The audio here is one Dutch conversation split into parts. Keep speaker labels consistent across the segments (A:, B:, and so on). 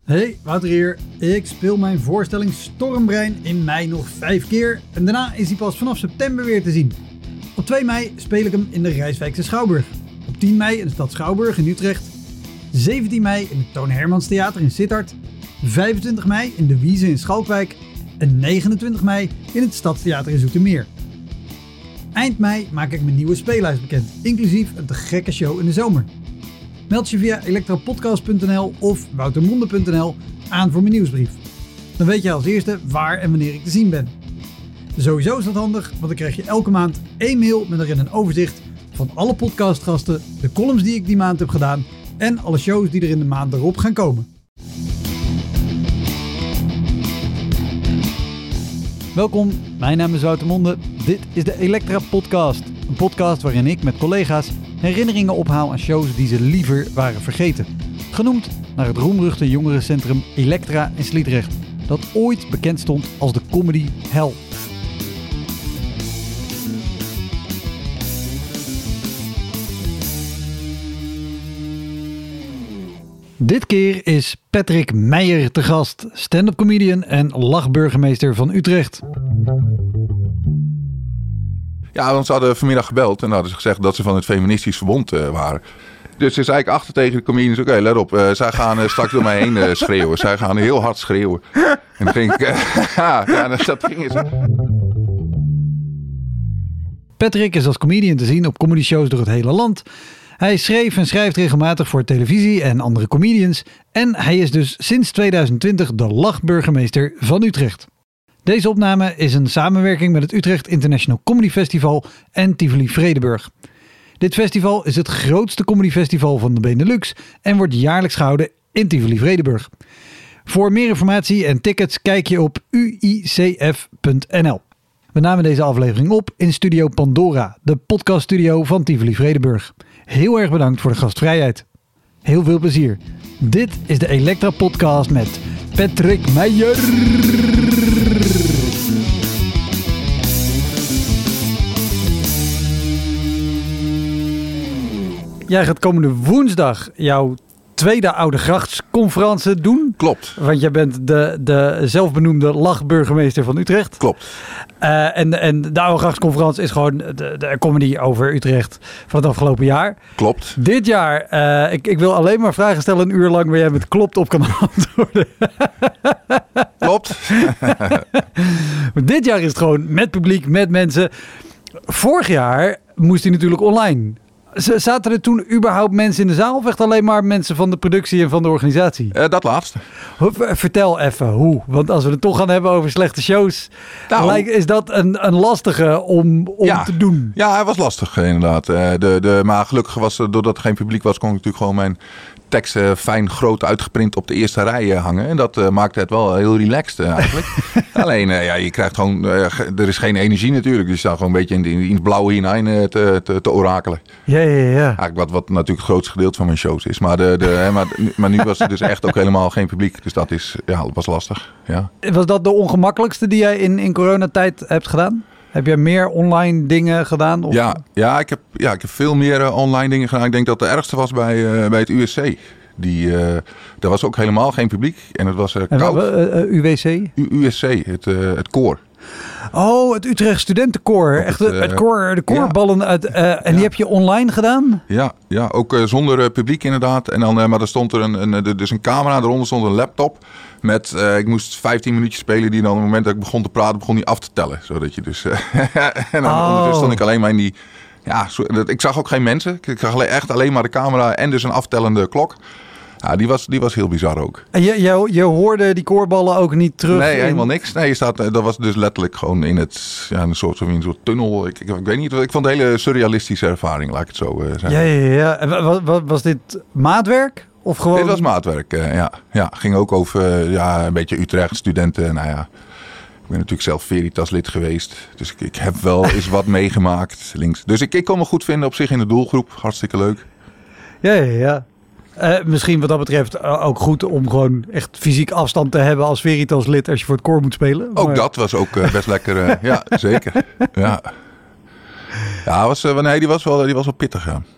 A: Hey, Wouter hier. Ik speel mijn voorstelling Stormbrein in mei nog 5 keer en daarna is hij pas vanaf september weer te zien. Op 2 mei speel ik hem in de Rijswijkse Schouwburg. Op 10 mei in de stad Schouwburg in Utrecht. 17 mei in het Toon Hermans Theater in Sittard. 25 mei in de Wieze in Schalkwijk. En 29 mei in het Stadstheater in Zoetermeer. Eind mei maak ik mijn nieuwe speellijst bekend, inclusief een te gekke show in de zomer. Meld je via elektrapodcast.nl of woutermonde.nl aan voor mijn nieuwsbrief. Dan weet je als eerste waar en wanneer ik te zien ben. Sowieso is dat handig, want dan krijg je elke maand 1 mail met erin een overzicht van alle podcastgasten, de columns die ik die maand heb gedaan en alle shows die er in de maand erop gaan komen. Welkom, mijn naam is Wouter Monde. Dit is de Elektra Podcast. Een podcast waarin ik met collega's herinneringen ophaal aan shows die ze liever waren vergeten. Genoemd naar het roemruchte jongerencentrum Elektra in Sliedrecht, dat ooit bekend stond als de comedy hell. Dit keer is Patrick Meijer te gast, stand-up comedian en lachburgemeester van Utrecht.
B: Ja, want ze hadden vanmiddag gebeld en hadden ze gezegd dat ze van het feministisch verbond waren. Dus ze zei ik achter tegen de comedians, oké, let op, zij gaan straks door mij heen schreeuwen. Zij gaan heel hard schreeuwen. En dan ging ik, dat ging eens.
A: Patrick is als comedian te zien op comedyshows door het hele land. Hij schreef en schrijft regelmatig voor televisie en andere comedians. En hij is dus sinds 2020 de lachburgemeester van Utrecht. Deze opname is een samenwerking met het Utrecht International Comedy Festival en Tivoli Vredenburg. Dit festival is het grootste comedyfestival van de Benelux en wordt jaarlijks gehouden in Tivoli Vredenburg. Voor meer informatie en tickets kijk je op uicf.nl. We namen deze aflevering op in Studio Pandora, de podcaststudio van Tivoli Vredenburg. Heel erg bedankt voor de gastvrijheid. Heel veel plezier. Dit is de Elektra Podcast met Patrick Meijer. Jij gaat komende woensdag jouw tweede Oudegrachtsconferentie doen.
B: Klopt.
A: Want jij bent de zelfbenoemde lachburgemeester van Utrecht.
B: Klopt.
A: En de Oudegrachtsconferentie is gewoon de comedy over Utrecht van het afgelopen jaar.
B: Klopt.
A: Dit jaar, ik wil alleen maar vragen stellen 1 uur lang waar jij met klopt op kan antwoorden.
B: Klopt.
A: Maar dit jaar is het gewoon met publiek, met mensen. Vorig jaar moest hij natuurlijk online. Zaten er toen überhaupt mensen in de zaal of echt alleen maar mensen van de productie en van de organisatie?
B: Dat laatste.
A: Vertel even hoe. Want als we het toch gaan hebben over slechte shows, is dat een lastige om te doen.
B: Ja, hij was lastig inderdaad. Maar gelukkig was doordat er geen publiek was, kon ik natuurlijk gewoon mijn teksten fijn groot uitgeprint op de eerste rij hangen. En dat maakte het wel heel relaxed eigenlijk. Alleen, je krijgt gewoon, er is geen energie natuurlijk. Dus je staat gewoon een beetje in het blauwe hinein te orakelen.
A: Ja.
B: Eigenlijk wat natuurlijk het grootste gedeelte van mijn shows is. Maar nu was er dus echt ook helemaal geen publiek. Dus dat was lastig. Ja.
A: Was dat de ongemakkelijkste die jij in coronatijd hebt gedaan? Heb jij meer online dingen gedaan? Of?
B: Ja, ik heb veel meer online dingen gedaan. Ik denk dat het ergste was bij het USC. Daar was ook helemaal geen publiek. En het was koud.
A: UWC?
B: USC, het koor.
A: Oh, het Utrecht Studentenkoor. Echt het koor, de koorballen uit. En die heb je online gedaan?
B: Ja, ook zonder publiek inderdaad. En dan, maar er stond er dus een camera, eronder stond een laptop. Met, ik moest 15 minuutjes spelen die dan op het moment dat ik begon te praten, begon die af te tellen. Zodat je dus... en dan ondertussen stond ik alleen maar in die... Ja, ik zag ook geen mensen. Ik zag echt alleen maar de camera en dus een aftellende klok. Ja, die was heel bizar ook.
A: En je hoorde die koorballen ook niet terug?
B: Nee, helemaal niks. Nee, dat was dus letterlijk gewoon in een soort tunnel. Ik weet niet, ik vond het een hele surrealistische ervaring, laat ik het zo zeggen.
A: Ja. En was dit maatwerk? Of gewoon...
B: Dit was maatwerk, ja. Ging ook over een beetje Utrecht, studenten, Ik ben natuurlijk zelf Veritas lid geweest. Dus ik heb wel eens wat meegemaakt links. Dus ik kon me goed vinden op zich in de doelgroep. Hartstikke leuk.
A: Ja. Misschien wat dat betreft ook goed om gewoon echt fysiek afstand te hebben als Veritas lid als je voor het koor moet spelen.
B: Ook dat was ook best lekker. Ja, zeker. Ja, die was wel pittig, ja.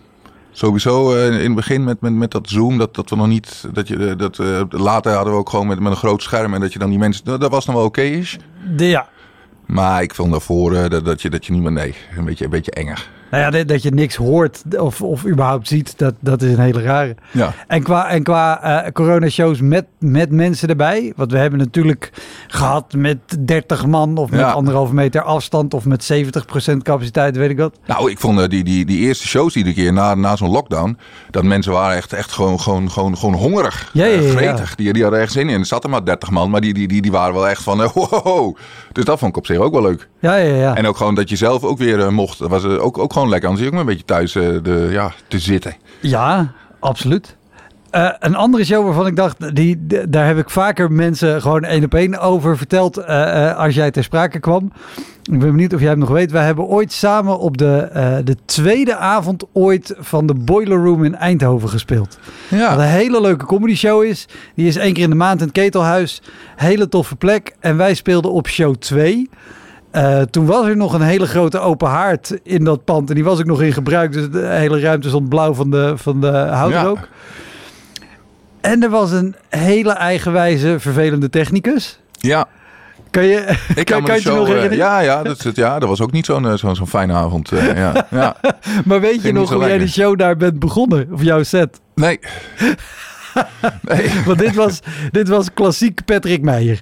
B: Sowieso in het begin met dat Zoom, dat we nog niet... later hadden we ook gewoon met een groot scherm... en dat je dan die mensen... Dat was nog wel oké is.
A: Ja.
B: Maar ik vond daarvoor dat je niet meer... Nee, een beetje enger.
A: Nou ja, dat je niks hoort of überhaupt ziet, dat is een hele rare.
B: Ja.
A: En qua coronashows met mensen erbij. Want we hebben natuurlijk gehad met 30 man of met 1,5 meter afstand of met 70% capaciteit, weet ik wat.
B: Nou, ik vond die eerste shows iedere keer na zo'n lockdown, dat mensen waren echt gewoon hongerig. Gretig. Ja. Die hadden echt zin in. Er zaten maar 30 man, maar die waren wel echt van wow. Dus dat vond ik op zich ook wel leuk.
A: Ja.
B: En ook gewoon dat je zelf ook weer mocht. Dat was ook gewoon lekker. Anders ook maar een beetje thuis te zitten.
A: Ja, absoluut. Een andere show waarvan ik dacht, daar heb ik vaker mensen gewoon 1-op-1 over verteld als jij ter sprake kwam. Ik ben benieuwd of jij hem nog weet. Wij hebben ooit samen op de tweede avond ooit van de Boiler Room in Eindhoven gespeeld. Ja. Wat een hele leuke comedy show is. Die is 1 keer in de maand in het Ketelhuis. Hele toffe plek. En wij speelden op show 2. Toen was er nog een hele grote open haard in dat pand. En die was ook nog in gebruik. Dus de hele ruimte stond blauw van de houtrook. Ja. En er was een hele eigenwijze, vervelende technicus.
B: Ja.
A: Kan je het nog herinneren?
B: Dat was ook niet zo'n fijne avond. Ja.
A: Maar weet je nog hoe jij de show daar bent begonnen? Of jouw set?
B: Nee.
A: Want dit was klassiek Patrick Meijer.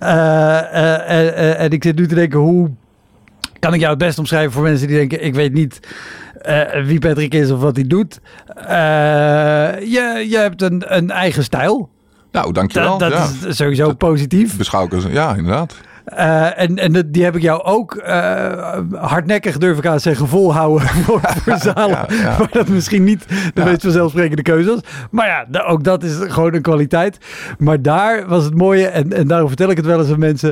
A: En ik zit nu te denken, hoe kan ik jou het best omschrijven voor mensen die denken, ik weet niet wie Patrick is of wat hij doet. Je hebt een eigen stijl.
B: Nou, dankjewel.
A: Dat is sowieso positief.
B: Beschouw ik als, ja, inderdaad.
A: En die heb ik jou ook hardnekkig, durf ik aan te zeggen, volhouden voor zalen. Ja. Maar dat misschien niet de meest vanzelfsprekende keuze was. Maar ja, ook dat is gewoon een kwaliteit. Maar daar was het mooie, en daarom vertel ik het wel eens aan mensen.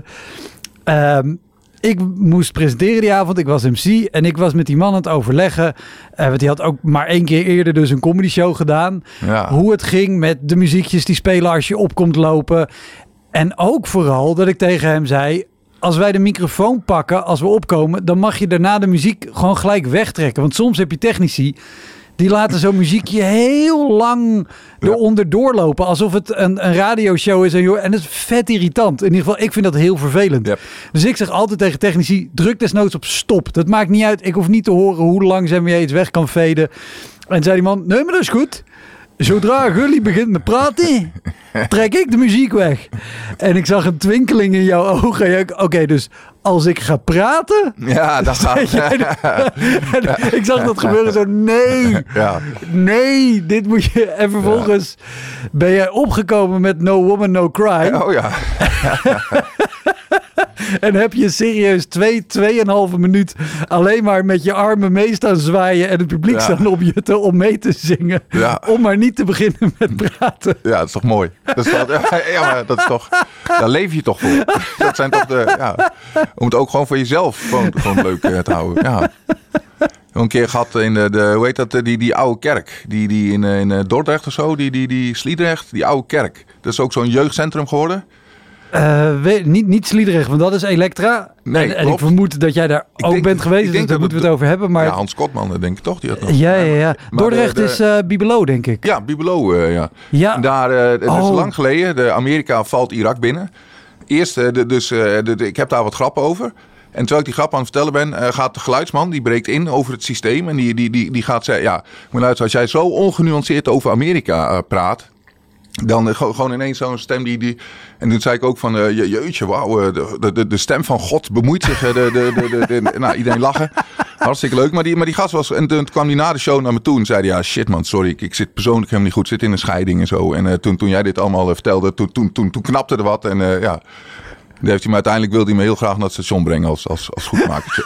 A: Ik moest presenteren die avond. Ik was MC en ik was met die man aan het overleggen. Want die had ook maar 1 keer eerder dus een comedy show gedaan. Ja. Hoe het ging met de muziekjes die spelen als je opkomt lopen. En ook vooral dat ik tegen hem zei, als wij de microfoon pakken, als we opkomen, dan mag je daarna de muziek gewoon gelijk wegtrekken. Want soms heb je technici, die laten zo'n muziekje heel lang eronder doorlopen. Alsof het een radioshow is. En dat is vet irritant. In ieder geval, ik vind dat heel vervelend. Yep. Dus ik zeg altijd tegen technici, druk desnoods op stop. Dat maakt niet uit. Ik hoef niet te horen hoe langzaam je iets weg kan faden. En zei die man, nee, maar dat is goed. Zodra Gully begint met praten, trek ik de muziek weg. En ik zag een twinkeling in jouw ogen. Oké, dus als ik ga praten...
B: Ja, dat gaat.
A: Ik zag dat gebeuren zo, nee, dit moet je... En vervolgens ben jij opgekomen met No Woman, No Cry.
B: Oh ja.
A: En heb je serieus 2,5 minuut alleen maar met je armen mee staan zwaaien en het publiek staan opjutten om mee te zingen. Ja. Om maar niet te beginnen met praten.
B: Ja, dat is toch mooi. Maar dat is toch... Daar leef je toch voor. Dat zijn toch om het ook gewoon voor jezelf gewoon leuk te houden. Ja. Een keer gehad in hoe heet dat, die oude kerk. Die in Dordrecht of zo, die Sliedrecht, die oude kerk. Dat is ook zo'n jeugdcentrum geworden.
A: Niet Sliedrecht, want dat is Elektra.
B: Nee,
A: en ik vermoed dat jij daar ook bent geweest, dus daar moeten we het over hebben. Maar...
B: Ja, Hans Kotman, denk ik toch? Die had nog...
A: Ja. Dordrecht is Bibelo, denk ik.
B: Ja, Bibelo, ja. En daar, het is lang geleden, Amerika valt Irak binnen. Eerst, ik heb daar wat grappen over. En terwijl ik die grap aan het vertellen ben, gaat de geluidsman, die breekt in over het systeem. En die gaat zeggen, moet luisteren, als jij zo ongenuanceerd over Amerika praat... Dan gewoon ineens zo'n stem die... En toen zei ik ook van, jeetje, wauw, de stem van God bemoeit zich. Iedereen lachen. Hartstikke leuk. Maar die gast was... En toen kwam hij na de show naar me toe en zei hij, shit man, sorry, ik zit persoonlijk helemaal niet goed. Zit in een scheiding en zo. En toen jij dit allemaal vertelde, toen knapte er wat. En dan heeft hij me uiteindelijk, wilde hij me heel graag naar het station brengen als goedmakertje.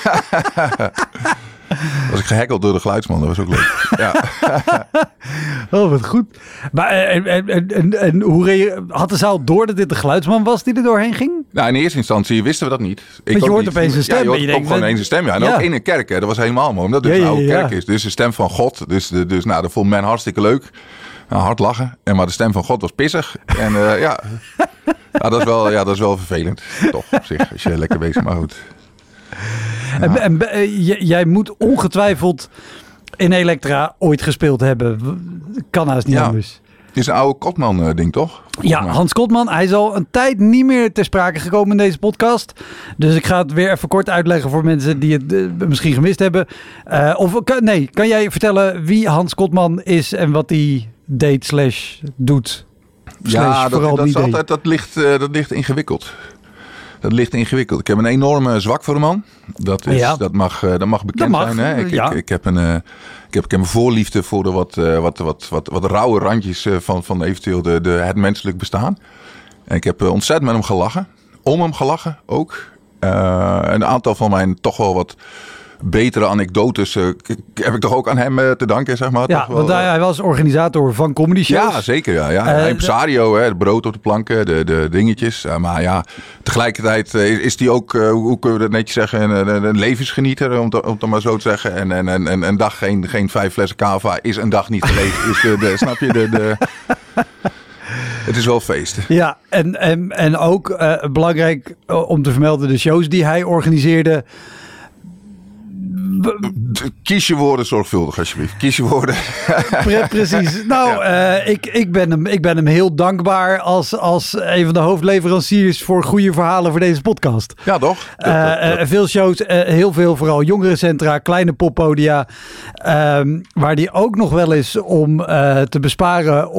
B: Was ik gehackeld door de geluidsman, dat was ook leuk. Ja.
A: Oh, wat goed. Maar en hoe had de zaal door dat dit de geluidsman was die er doorheen ging?
B: Nou, in eerste instantie wisten we dat niet.
A: Want je hoort opeens een stem.
B: Ja, je hoort ook gewoon een stem. Ja. En ook in een kerk. Hè. Dat was helemaal mooi. Omdat het een oude kerk is. Dus de stem van God. Dus dat vond men hartstikke leuk. Nou, hard lachen. Maar de stem van God was pissig. En dat is wel vervelend. Toch op zich. Als je lekker bezig, maar goed.
A: Ja. En jij moet ongetwijfeld in Elektra ooit gespeeld hebben. Kan haast niet anders.
B: Het is een oude Kotman ding, toch?
A: Ja, Hans Kotman. Hij is al een tijd niet meer ter sprake gekomen in deze podcast. Dus ik ga het weer even kort uitleggen voor mensen die het misschien gemist hebben. Kan jij vertellen wie Hans Kotman is en wat hij deed / doet?
B: Ja, dat ligt ingewikkeld. Dat ligt ingewikkeld. Ik heb een enorme zwak voor de man. Dat mag bekend zijn. Hè? Ik heb een voorliefde voor de wat rauwe randjes van eventueel het menselijk bestaan. En ik heb ontzettend met hem gelachen. Om hem gelachen ook. Een aantal van mijn toch wel wat betere anekdotes heb ik toch ook aan hem te danken, zeg maar.
A: Ja, want hij was organisator van comedy shows.
B: Ja, zeker. Ja. Impresario, het brood op de planken, de dingetjes. Maar ja, tegelijkertijd is hij ook, hoe kunnen we dat netjes zeggen, een levensgenieter, om het maar zo te zeggen. En een dag geen 5 flessen cava is een dag niet gelegen. Snap je? Het is wel feest.
A: Ja, en ook belangrijk om te vermelden, de shows die hij organiseerde.
B: Kies je woorden zorgvuldig, alsjeblieft. Kies je woorden.
A: Precies. Nou, ik ben hem heel dankbaar als een van de hoofdleveranciers voor goede verhalen voor deze podcast.
B: Ja, toch?
A: Veel shows, heel veel, vooral jongerencentra, kleine poppodia. Waar die ook nog wel is om te besparen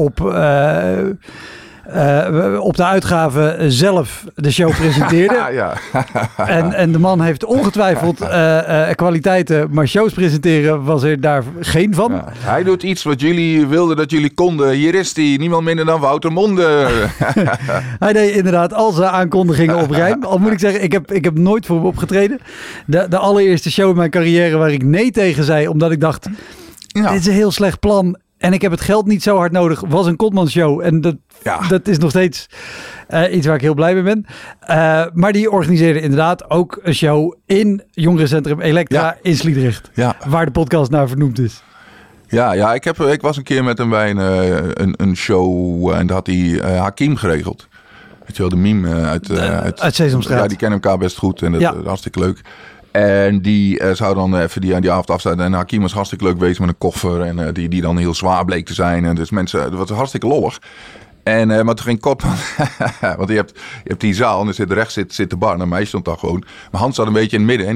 A: op de uitgave zelf de show presenteerde.
B: Ja.
A: En de man heeft ongetwijfeld kwaliteiten, maar shows presenteren was er daar geen van.
B: Ja, hij doet iets wat jullie wilden dat jullie konden. Hier is hij, niemand minder dan Wouter Monde.
A: Hij deed inderdaad al zijn aankondigingen op rijm. Al moet ik zeggen, ik heb nooit voor hem opgetreden. De allereerste show in mijn carrière waar ik nee tegen zei, omdat ik dacht, dit is een heel slecht plan. En ik heb het geld niet zo hard nodig, was een Kotman show. En dat is nog steeds iets waar ik heel blij mee ben. Maar die organiseerde inderdaad ook een show in jongerencentrum Elektra in Sliedrecht. Ja. Waar de podcast naar vernoemd is.
B: Ja, ik was een keer met hem bij een show en dat had hij Hakim geregeld. Weet je wel, de meme uit
A: Sesamstraat.
B: Ja, die kennen elkaar best goed en dat is hartstikke leuk. En die zou dan even die avond afsluiten. En Hakim was hartstikke leuk bezig met een koffer. En die dan heel zwaar bleek te zijn. En dus mensen, dat was hartstikke lollig. Maar toen ging Kotman, want je hebt die zaal en rechts zit de bar. En een meisje stond daar gewoon. Maar Hans zat een beetje in het midden en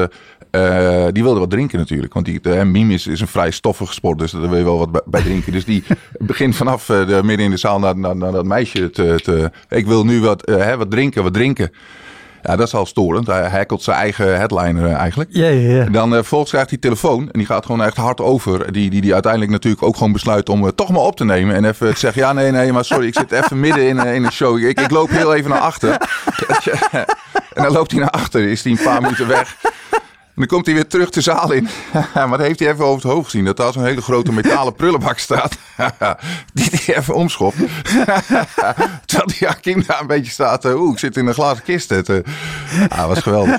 B: die wilde wat drinken natuurlijk. Want mime is een vrij stoffige sport, dus daar wil je wel wat bij drinken. Dus die begint vanaf midden in de zaal naar dat meisje ik wil nu wat drinken. Ja, dat is al storend. Hij hackelt zijn eigen headliner eigenlijk.
A: Ja.
B: En dan vervolgens krijgt hij telefoon. En die gaat gewoon echt hard over. Die uiteindelijk natuurlijk ook gewoon besluit om toch maar op te nemen. En even te zeggen, ja nee, maar sorry. Ik zit even midden in een show. Ik loop heel even naar achter. En dan loopt hij naar achter. Is hij een paar minuten weg. En dan komt hij weer terug de zaal in. Maar dan heeft hij even over het hoofd gezien. Dat daar zo'n hele grote metalen prullenbak staat. Die hij even omschopt. Terwijl die Hakim daar een beetje staat. Ik zit in een glazen kist. Dat was geweldig.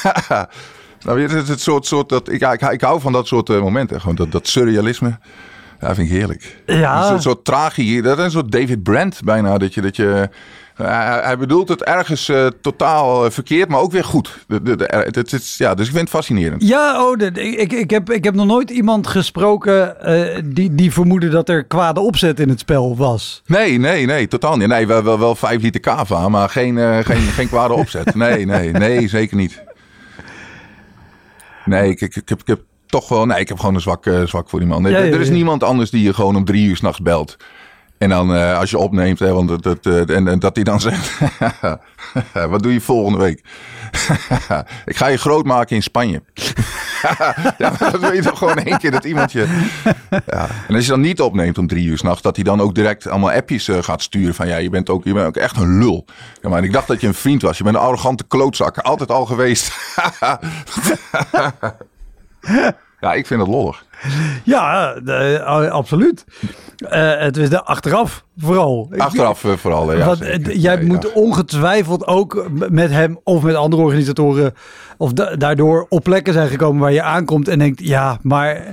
B: Nou, het is het soort dat, ik hou van dat soort momenten. Gewoon dat surrealisme. Ja, vind ik heerlijk.
A: Ja.
B: Een soort tragie. Dat is een soort David Brent bijna. Dat je hij bedoelt het ergens totaal verkeerd, maar ook weer goed. Dus ik vind het fascinerend.
A: Ja, ik heb nog nooit iemand gesproken die vermoedde dat er kwade opzet in het spel was.
B: Nee, totaal niet. Nee, wel 5 liter cava, maar geen kwade opzet. Nee, zeker niet. Nee, ik heb toch wel... Nee, ik heb gewoon een zwak voor die man. Er is niemand anders die je gewoon om 3 uur 's nachts belt. En dan als je opneemt, en dat hij dan zegt... wat doe je volgende week? Ik ga je groot maken in Spanje. Ja, maar dat wil je toch gewoon 1 keer dat iemand je... Ja. En als je dan niet opneemt om 3 uur 's nachts... dat hij dan ook direct allemaal appjes gaat sturen van... ja, je bent ook echt een lul. Ja, maar ik dacht dat je een vriend was. Je bent een arrogante klootzak. Altijd al geweest. Ja, ik vind het lollig.
A: Ja, absoluut. Het is achteraf vooral.
B: Achteraf vooral, ja.
A: Want jij moet ongetwijfeld ook met hem of met andere organisatoren... of daardoor op plekken zijn gekomen waar je aankomt en denkt... ja, maar...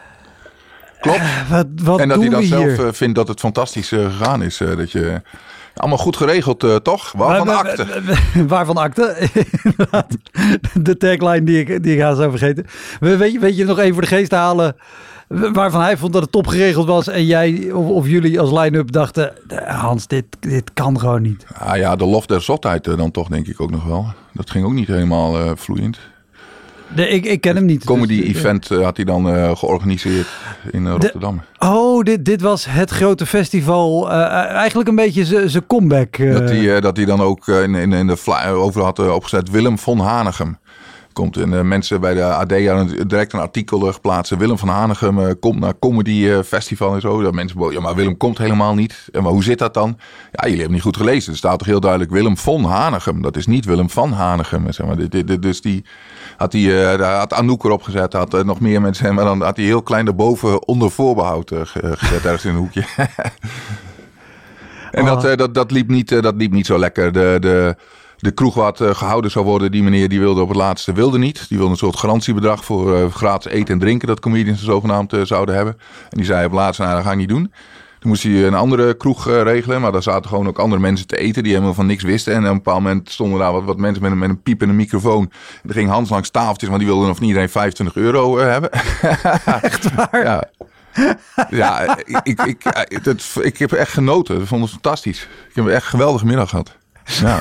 B: Klopt.
A: Wat
B: en dat
A: doen
B: hij dan
A: we
B: zelf
A: hier?
B: vindt dat het fantastisch gegaan is. Dat je... Allemaal goed geregeld, toch? Waarvan akte?
A: Waarvan akte? De tagline die ik haast zou vergeten. Weet je nog even voor de geest te halen... waarvan hij vond dat het top geregeld was... en jij of jullie als line-up dachten... Hans, dit kan gewoon niet.
B: Ah ja, de lof der zotheid dan toch, denk ik ook nog wel. Dat ging ook niet helemaal vloeiend.
A: Nee, ik ken hem niet.
B: Comedy-event had hij dan georganiseerd in Rotterdam.
A: Dit was het grote festival. Eigenlijk een beetje zijn comeback.
B: Dat hij dan ook in de flyer over had opgezet. Willem von Hanegem. Komt en mensen bij de AD direct een artikel geplaatst. Willem van Hanegem komt naar Comedy Festival en zo. Dat mensen, ja, maar Willem komt helemaal niet. Maar hoe zit dat dan? Ja, jullie hebben niet goed gelezen. Er staat toch heel duidelijk Willem von Hanegem. Dat is niet Willem van Hanegem. Zeg maar. Dus die had Anouk erop gezet. Had nog meer mensen. Maar dan had hij heel klein daarboven onder voorbehoud gezet. Ergens in een hoekje. En dat liep niet zo lekker. De kroeg wat gehouden zou worden, die meneer die wilde op het laatste niet. Die wilde een soort garantiebedrag voor gratis eten en drinken dat comedians zogenaamd zouden hebben. En die zei op het laatste, dat ga ik niet doen. Toen moest hij een andere kroeg regelen, maar daar zaten gewoon ook andere mensen te eten die helemaal van niks wisten. En op een bepaald moment stonden daar wat mensen met een piep en een microfoon. En er ging Hans langs tafeltjes, want die wilde nog niet iedereen €25 hebben.
A: Echt waar?
B: Ja. Ja, ik heb echt genoten. Ik vond het fantastisch. Ik heb echt een geweldige middag gehad. Ja.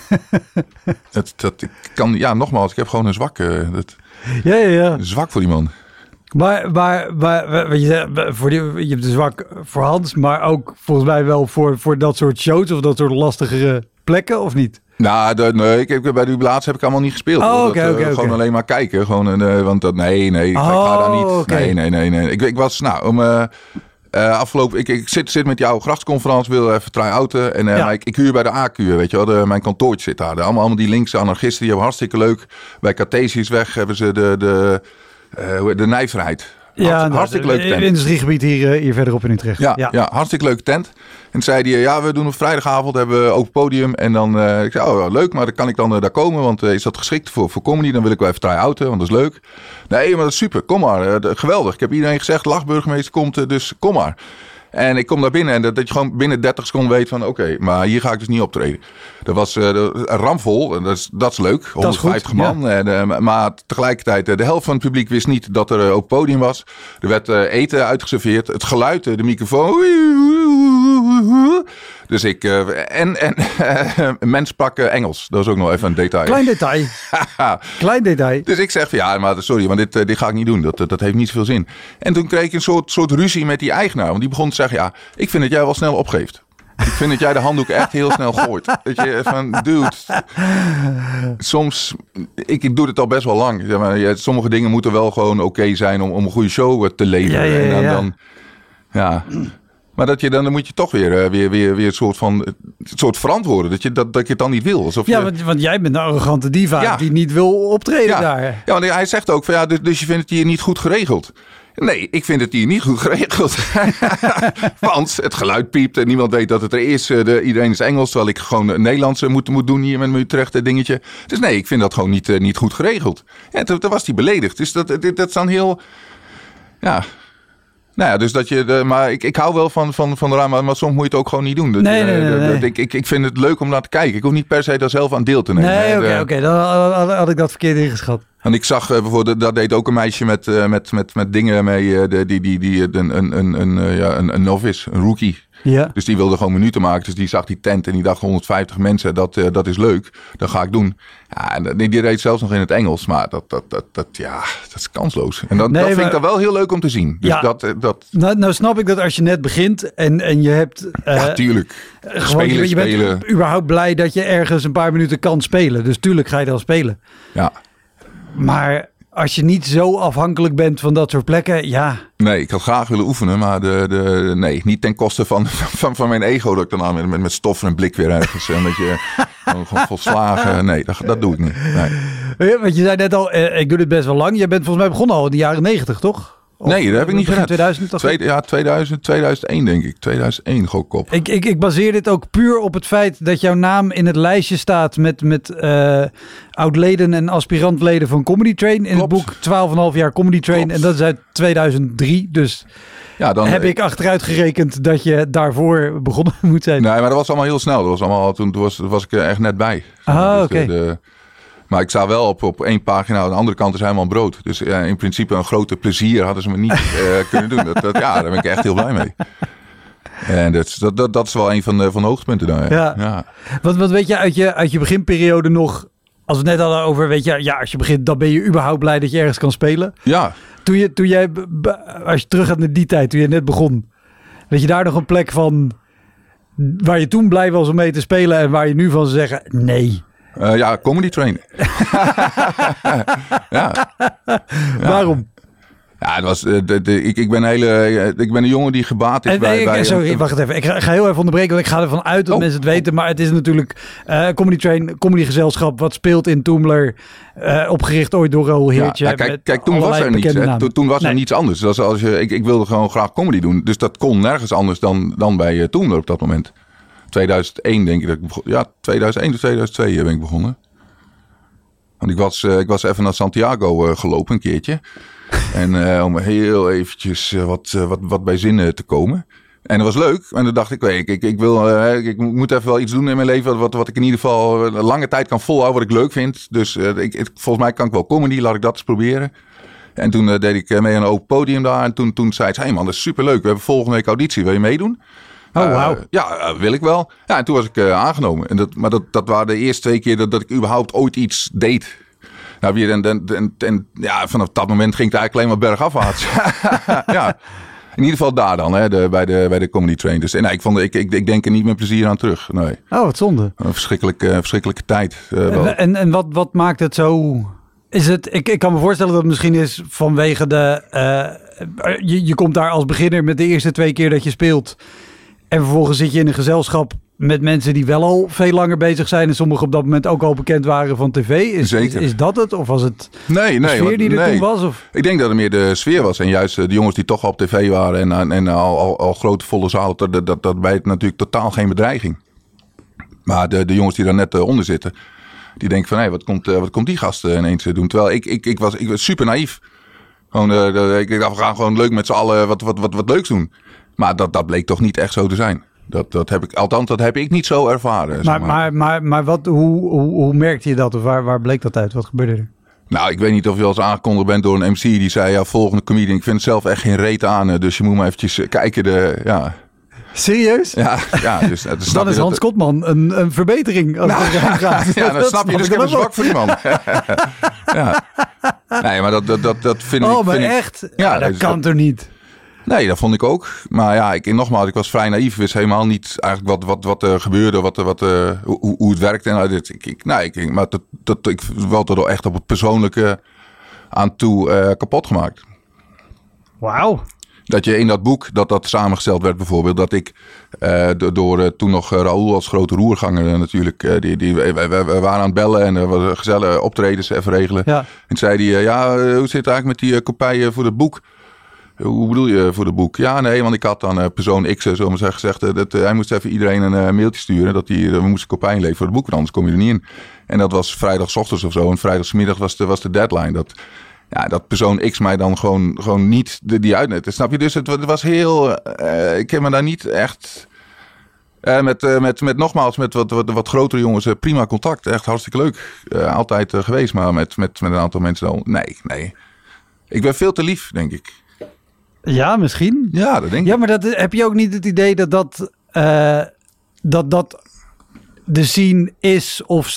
B: Nogmaals, ik heb gewoon een zwak.
A: Ja.
B: Zwak voor die man.
A: Maar je hebt een zwak voor Hans, maar ook volgens mij wel voor dat soort shows of dat soort lastigere plekken, of niet? Nou,
B: nee, bij de laatste heb ik allemaal niet gespeeld.
A: Okay.
B: Gewoon alleen maar kijken. Want ik ga daar niet. Okay. Nee. Ik was, afgelopen, ik zit met jouw grachtsconferentie, wil even try-outen. En ik huur bij de AQ, weet je wel. Mijn kantoortje zit daar. Allemaal die linkse anarchisten, die hebben hartstikke leuk. Bij Cartesiusweg hebben ze de Nijverheid.
A: Ja,
B: hartstikke leuk tent.
A: Het industriegebied hier verderop in Utrecht.
B: Ja, hartstikke leuke tent. En zei hij, we doen op vrijdagavond, hebben we open podium. En dan, ik zei, leuk, maar dan kan ik dan daar komen. Want is dat geschikt voor comedy? Dan wil ik wel even try-outen, want dat is leuk. Nee, maar dat is super, kom maar. Geweldig. Ik heb iedereen gezegd, Lachburgemeester komt, dus kom maar. En ik kom daar binnen en dat je gewoon binnen 30 seconden weet van... oké, maar hier ga ik dus niet optreden. Dat was ramvol, dat is leuk, 150 man. Ja. Maar tegelijkertijd, de helft van het publiek wist niet dat er op podium was. Er werd eten uitgeserveerd, het geluid, de microfoon... Dus mensen pakken Engels. Dat is ook nog even een detail.
A: Klein detail.
B: Dus ik zeg van maar sorry, want dit ga ik niet doen. Dat heeft niet zoveel zin. En toen kreeg ik een soort ruzie met die eigenaar. Want die begon te zeggen, ik vind dat jij wel snel opgeeft. Ik vind dat jij de handdoek echt heel snel gooit. Dat je van, dude, soms, ik doe dit al best wel lang. Sommige dingen moeten wel gewoon oké zijn om een goede show te leveren. Maar dan moet je toch weer een soort verantwoorden. Dat je het dan niet wil. Alsof
A: want jij bent een arrogante diva die niet wil optreden daar.
B: Ja, want hij zegt ook van dus je vindt het hier niet goed geregeld. Nee, ik vind het hier niet goed geregeld. Want het geluid piept en niemand weet dat het er is. Iedereen is Engels, terwijl ik gewoon Nederlands moet doen hier met mijn Utrecht dingetje. Dus nee, ik vind dat gewoon niet goed geregeld. Ja, toen was hij beledigd. Dus dat is dan heel... Ja... Nou ja, dus dat je... maar ik hou wel van de raam, maar soms moet je het ook gewoon niet doen.
A: Nee.
B: Ik vind het leuk om naar te kijken. Ik hoef niet per se daar zelf aan deel te nemen.
A: Nee, oké. Dan had ik dat verkeerd ingeschat.
B: En ik zag bijvoorbeeld, dat deed ook een meisje met dingen mee, een novice, een rookie. Ja. Dus die wilde gewoon minuten maken. Dus die zag die tent en die dacht 150 mensen, dat is leuk. Dat ga ik doen. Ja, en die reed zelfs nog in het Engels. Maar dat is kansloos. En dat vind ik dan wel heel leuk om te zien. Dus
A: Nou snap ik dat als je net begint en je hebt...
B: tuurlijk.
A: Je bent überhaupt blij dat je ergens een paar minuten kan spelen. Dus tuurlijk ga je dan spelen. Ja. Maar als je niet zo afhankelijk bent van dat soort plekken,
B: Nee, ik had graag willen oefenen, maar nee, niet ten koste van mijn ego dat ik dan aan met stof en blik weer ergens een beetje gewoon volslagen. Nee, dat doe ik niet. Nee.
A: Want je zei net al, ik doe dit best wel lang. Je bent volgens mij begonnen al in de jaren 90, toch?
B: Nee, dat heb ik niet gedaan.
A: 2000?
B: 2001 denk ik. 2001 gok op.
A: Ik baseer dit ook puur op het feit dat jouw naam in het lijstje staat met oud-leden en aspirantleden van Comedy Train. In het boek 12,5 jaar Comedy Train. Klopt. En dat is uit 2003. Dus
B: Ja, dan
A: heb ik achteruit gerekend dat je daarvoor begonnen moet zijn.
B: Nee, maar dat was allemaal heel snel. Dat was allemaal, toen was ik er echt net bij.
A: Ah, oké.
B: Maar ik sta wel op één pagina. Aan de andere kant is helemaal brood. Dus in principe een grote plezier hadden ze me niet kunnen doen. Daar ben ik echt heel blij mee. En dat is wel een van de hoogtepunten daar.
A: Ja. Wat weet je uit je beginperiode nog... Als we het net hadden over, weet je, als je begint... dan ben je überhaupt blij dat je ergens kan spelen.
B: Ja.
A: Toen jij, als je terug gaat naar die tijd, toen je net begon... weet je daar nog een plek van... waar je toen blij was om mee te spelen... en waar je nu van zou zeggen, nee...
B: Comedy Train. Ja.
A: Waarom?
B: Ja, het was, ik ben een jongen die gebaat is bij...
A: Sorry, wacht even. Ik ga heel even onderbreken, want ik ga ervan uit dat mensen het weten. Maar het is natuurlijk Comedy Train, comedygezelschap... wat speelt in Toemler, opgericht ooit door Raoul Heertje.
B: Kijk, toen was er niets. Toen was er niets anders. Dus ik wilde gewoon graag comedy doen. Dus dat kon nergens anders dan bij Toemler op dat moment. 2001 denk ik dat ik begon. Ja, 2001 of 2002 ben ik begonnen. Want ik was even naar Santiago gelopen een keertje. En om heel eventjes wat bij zinnen te komen. En dat was leuk. En dan dacht ik, ik moet even wel iets doen in mijn leven... wat ik in ieder geval een lange tijd kan volhouden, wat ik leuk vind. Dus volgens mij kan ik wel comedy, laat ik dat eens proberen. En toen deed ik mee aan een open podium daar. En toen zei ze, hey man, dat is superleuk. We hebben volgende week auditie, wil je meedoen?
A: Wow.
B: Wil ik wel. Ja, en toen was ik aangenomen. En dat waren de eerste 2 keer dat ik überhaupt ooit iets deed. Nou, vanaf dat moment ging het eigenlijk alleen maar bergafwaarts. Ja, in ieder geval daar dan, hè, bij de Comedy Train. Dus ik denk er niet met plezier aan terug. Nee.
A: Oh, wat zonde.
B: Een verschrikkelijke tijd.
A: En wat maakt het zo... Is het, ik kan me voorstellen dat het misschien is vanwege de... je komt daar als beginner met de eerste 2 keer dat je speelt... En vervolgens zit je in een gezelschap met mensen die wel al veel langer bezig zijn... en sommigen op dat moment ook al bekend waren van tv.
B: Zeker.
A: Is dat het? Of was het
B: de
A: sfeer die er toen was? Of?
B: Ik denk dat het meer de sfeer was. En juist de jongens die toch al op tv waren... en al grote volle zaal... dat bij het natuurlijk totaal geen bedreiging. Maar de jongens die daar net onder zitten... die denken van, wat komt die gast ineens doen? Terwijl ik was super naïef. Ik dacht, we gaan gewoon leuk met z'n allen wat leuks doen. Maar dat bleek toch niet echt zo te zijn. Dat heb ik niet zo ervaren.
A: Maar hoe merkte je dat? Of waar bleek dat uit? Wat gebeurde er?
B: Nou, ik weet niet of je wel eens aangekondigd bent door een MC die zei... ja, volgende comedian, ik vind het zelf echt geen reet aan. Dus je moet maar eventjes kijken.
A: Serieus?
B: Ja. Dus,
A: dan is Hans Kotman een verbetering als het erom gaat.
B: Ja, dan snap je. Dus ik heb een zwak voor die man. Ja. Nee, maar dat vind ik...
A: Oh, maar echt? Ja, dat kan toch niet?
B: Nee, dat vond ik ook. Maar ja, ik was vrij naïef. Ik wist helemaal niet eigenlijk wat er gebeurde, hoe het werkte. Maar ik werd er echt op het persoonlijke aan toe kapot gemaakt.
A: Wauw.
B: Dat je in dat boek, dat samengesteld werd bijvoorbeeld... dat ik door toen nog Raoul als grote roerganger natuurlijk... we waren aan het bellen en er was gezellige optredens even regelen. Ja. En zei hij, hoe zit het eigenlijk met die kopij voor het boek? Hoe bedoel je voor het boek? Ja, nee, want ik had dan persoon X, zo maar gezegd... dat hij moest even iedereen een mailtje sturen... dat we moesten kopij inleveren voor het boek... want anders kom je er niet in. En dat was vrijdagochtends of zo. En vrijdagsmiddag was de deadline. Dat persoon X mij dan gewoon niet die uitnet. Snap je? Dus het was heel... ik heb me daar niet echt... Met nogmaals, met wat grotere jongens... prima contact. Echt hartstikke leuk. Altijd geweest. Maar met een aantal mensen dan... Nee. Ik ben veel te lief, denk ik.
A: Ja, misschien.
B: Ja, dat denk ik.
A: Ja, maar heb je ook niet het idee dat de scene is of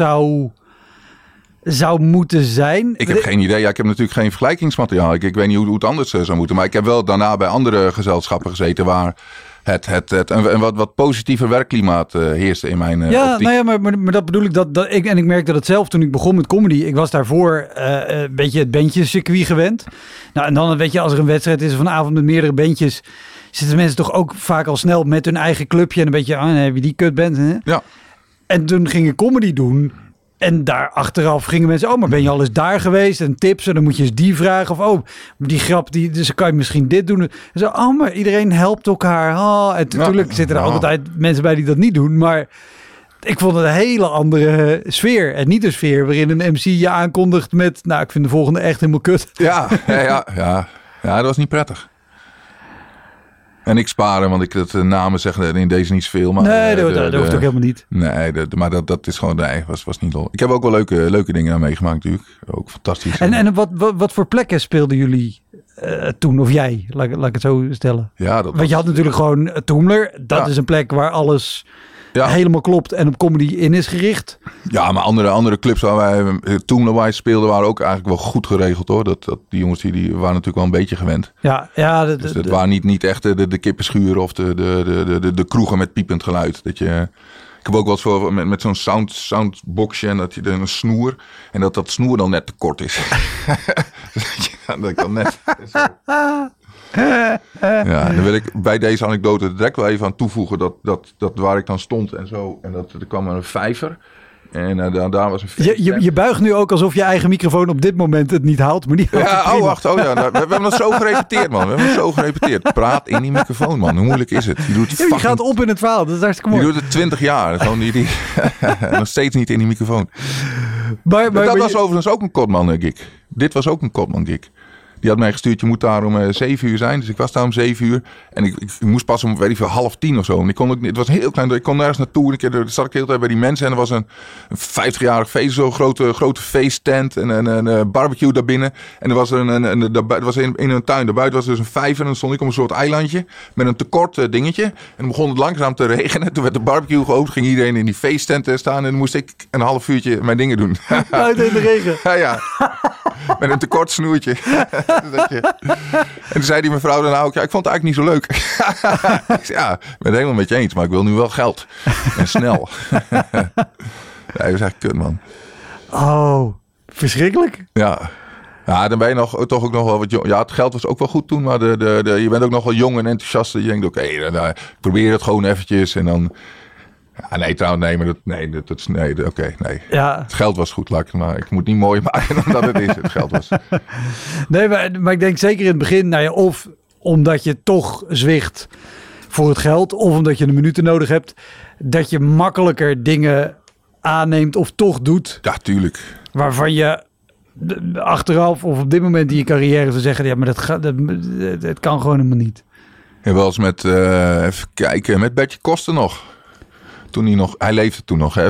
A: zou moeten zijn?
B: Ik heb geen idee. Ja, ik heb natuurlijk geen vergelijkingsmateriaal. Ik weet niet hoe het anders zou moeten. Maar ik heb wel daarna bij andere gezelschappen gezeten waar een wat positiever werkklimaat heerste in mijn optiek.
A: Nou ja, maar dat bedoel ik. Ik merkte dat zelf toen ik begon met comedy. Ik was daarvoor een beetje het bandjescircuit gewend. Nou, en dan weet je, als er een wedstrijd is of een avond met meerdere bandjes, zitten mensen toch ook vaak al snel met hun eigen clubje en een beetje, wie die kut bent. Hè? Ja. En toen ging ik comedy doen. En daar achteraf gingen mensen, maar ben je al eens daar geweest? En tips, en dan moet je eens die vragen. Of, die grap, dus kan je misschien dit doen. En zo, maar iedereen helpt elkaar. En natuurlijk zitten er altijd mensen bij die dat niet doen. Maar ik vond het een hele andere sfeer. En niet een sfeer waarin een MC je aankondigt met... ik vind de volgende echt helemaal kut.
B: Ja, dat was niet prettig. En ik sparen, want de namen zeggen in deze niet zoveel. Maar,
A: nee, dat hoeft ook helemaal niet.
B: Nee, maar dat is gewoon... Nee, was niet lol. Ik heb ook wel leuke dingen aan meegemaakt natuurlijk. Ook fantastisch.
A: En wat voor plekken speelden jullie toen? Of jij? Laat ik het zo stellen.
B: Ja,
A: want je had natuurlijk gewoon Toemler. Dat is een plek waar alles... Ja. Helemaal klopt en op comedy in is gericht.
B: Ja, maar andere clubs waar wij toen speelden waren ook eigenlijk wel goed geregeld hoor. Die jongens die waren natuurlijk wel een beetje gewend.
A: Ja,
B: dus het waren niet echt de kippenschuren of de kroegen met piepend geluid. Ik heb ook wel eens voor met zo'n soundboxje en dat je een snoer en dat snoer dan net te kort is. dat ik dan net. Ja, dan wil ik bij deze anekdote direct wel even aan toevoegen dat waar ik dan stond en zo. En er kwam een vijver. En daar was een
A: je buigt nu ook alsof je eigen microfoon op dit moment het niet haalt. Maar die
B: wacht. We hebben dat zo gerepeteerd, man. Praat in die microfoon, man. Hoe moeilijk is het?
A: Je gaat op in het verhaal. Dat is hartstikke mooi.
B: Je doet het 20 jaar. Gewoon nog steeds niet in die microfoon. Maar dat was overigens ook een Kotman-gig. Dit was ook een Kotman-gig. Die had mij gestuurd, je moet daar om 7 uur zijn. Dus ik was daar om 7 uur. En ik moest pas om, weet ik veel, 9:30 of zo. En het was heel klein. Ik kon nergens naartoe. En zat ik de hele tijd bij die mensen. En er was een 50-jarig feest. Zo'n grote feesttent. En een barbecue daarbinnen. En er was in een tuin. Daarbuiten was dus een vijver. En dan stond ik op een soort eilandje. Met een tekort dingetje. En dan begon het langzaam te regenen. Toen werd de barbecue geopend. Ging iedereen in die feesttent staan. En dan moest ik een half uurtje mijn dingen doen.
A: Buiten in de regen.
B: Ja. Met een tekort snoertje. En toen zei die mevrouw dan ook, ik vond het eigenlijk niet zo leuk. Ik zei, ik ben het helemaal met je eens, maar ik wil nu wel geld. En snel. Hij was echt kut, man.
A: Oh, verschrikkelijk.
B: Ja, dan ben je toch ook nog wel wat jong. Ja, het geld was ook wel goed toen, maar je bent ook nog wel jong en enthousiast. Je denkt, oké, probeer het gewoon eventjes en dan... Ja, nee, trouwens, nee. Ja. Het geld was goed, maar ik moet niet mooier maken dan dat het is. Het geld was.
A: Nee, maar ik denk zeker in het begin, of omdat je toch zwicht voor het geld, of omdat je de minuten nodig hebt, dat je makkelijker dingen aanneemt of toch doet.
B: Ja, tuurlijk.
A: Waarvan je achteraf of op dit moment in je carrière zou zeggen, ja, maar dat kan gewoon helemaal niet.
B: Ja, wel eens met, even kijken, met Bertje Koster nog. Hij leefde toen nog, hè,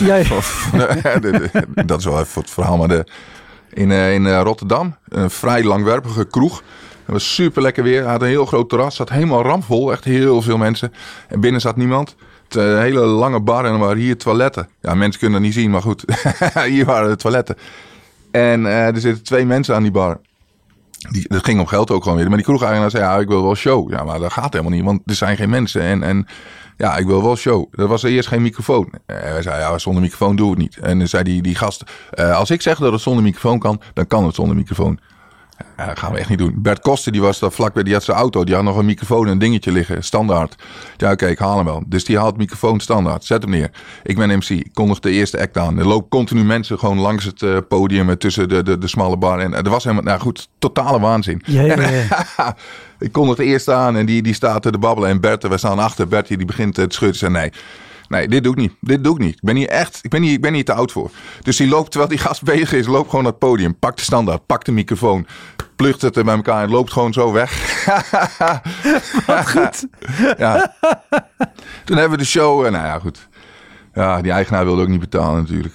B: dat is wel even voor het verhaal, maar in Rotterdam, een vrij langwerpige kroeg. Het was super lekker weer, hij had een heel groot terras, zat helemaal ramvol, echt heel veel mensen. En binnen zat niemand. Een hele lange bar en er waren hier toiletten. Ja, mensen kunnen dat niet zien, maar goed, hier waren de toiletten. En er zitten 2 mensen aan die bar. Dat ging om geld ook gewoon weer. Maar die kroeg-eigenaar zei, ik wil wel show. Ja, maar dat gaat helemaal niet, want er zijn geen mensen. En ja, ik wil wel show. Er was eerst geen microfoon. Wij zeiden, zonder microfoon doen we het niet. En dan zei die gast, als ik zeg dat het zonder microfoon kan, dan kan het zonder microfoon. Ja, dat gaan we echt niet doen. Bert Koster, die was daar vlakbij, die had zijn auto. Die had nog een microfoon en een dingetje liggen, standaard. Ja, oké, ik haal hem wel. Dus die haalt microfoon standaard. Zet hem neer. Ik ben MC. Ik kondig de eerste act aan. Er lopen continu mensen gewoon langs het podium tussen de smalle bar. En er was helemaal, totale waanzin.
A: Ja.
B: Ik kondig de eerste aan en die staat te babbelen. En Bert, we staan achter. Bert die begint te schudden. En nee, dit doe ik niet. Ik ben hier te oud voor. Dus die loopt, terwijl die gast bezig is, loopt gewoon naar het podium. Pakt de standaard, pakt de microfoon. Plucht het er bij elkaar en loopt gewoon zo weg.
A: Wat goed.
B: Ja. Toen hebben we de show. Goed. Ja, die eigenaar wilde ook niet betalen natuurlijk.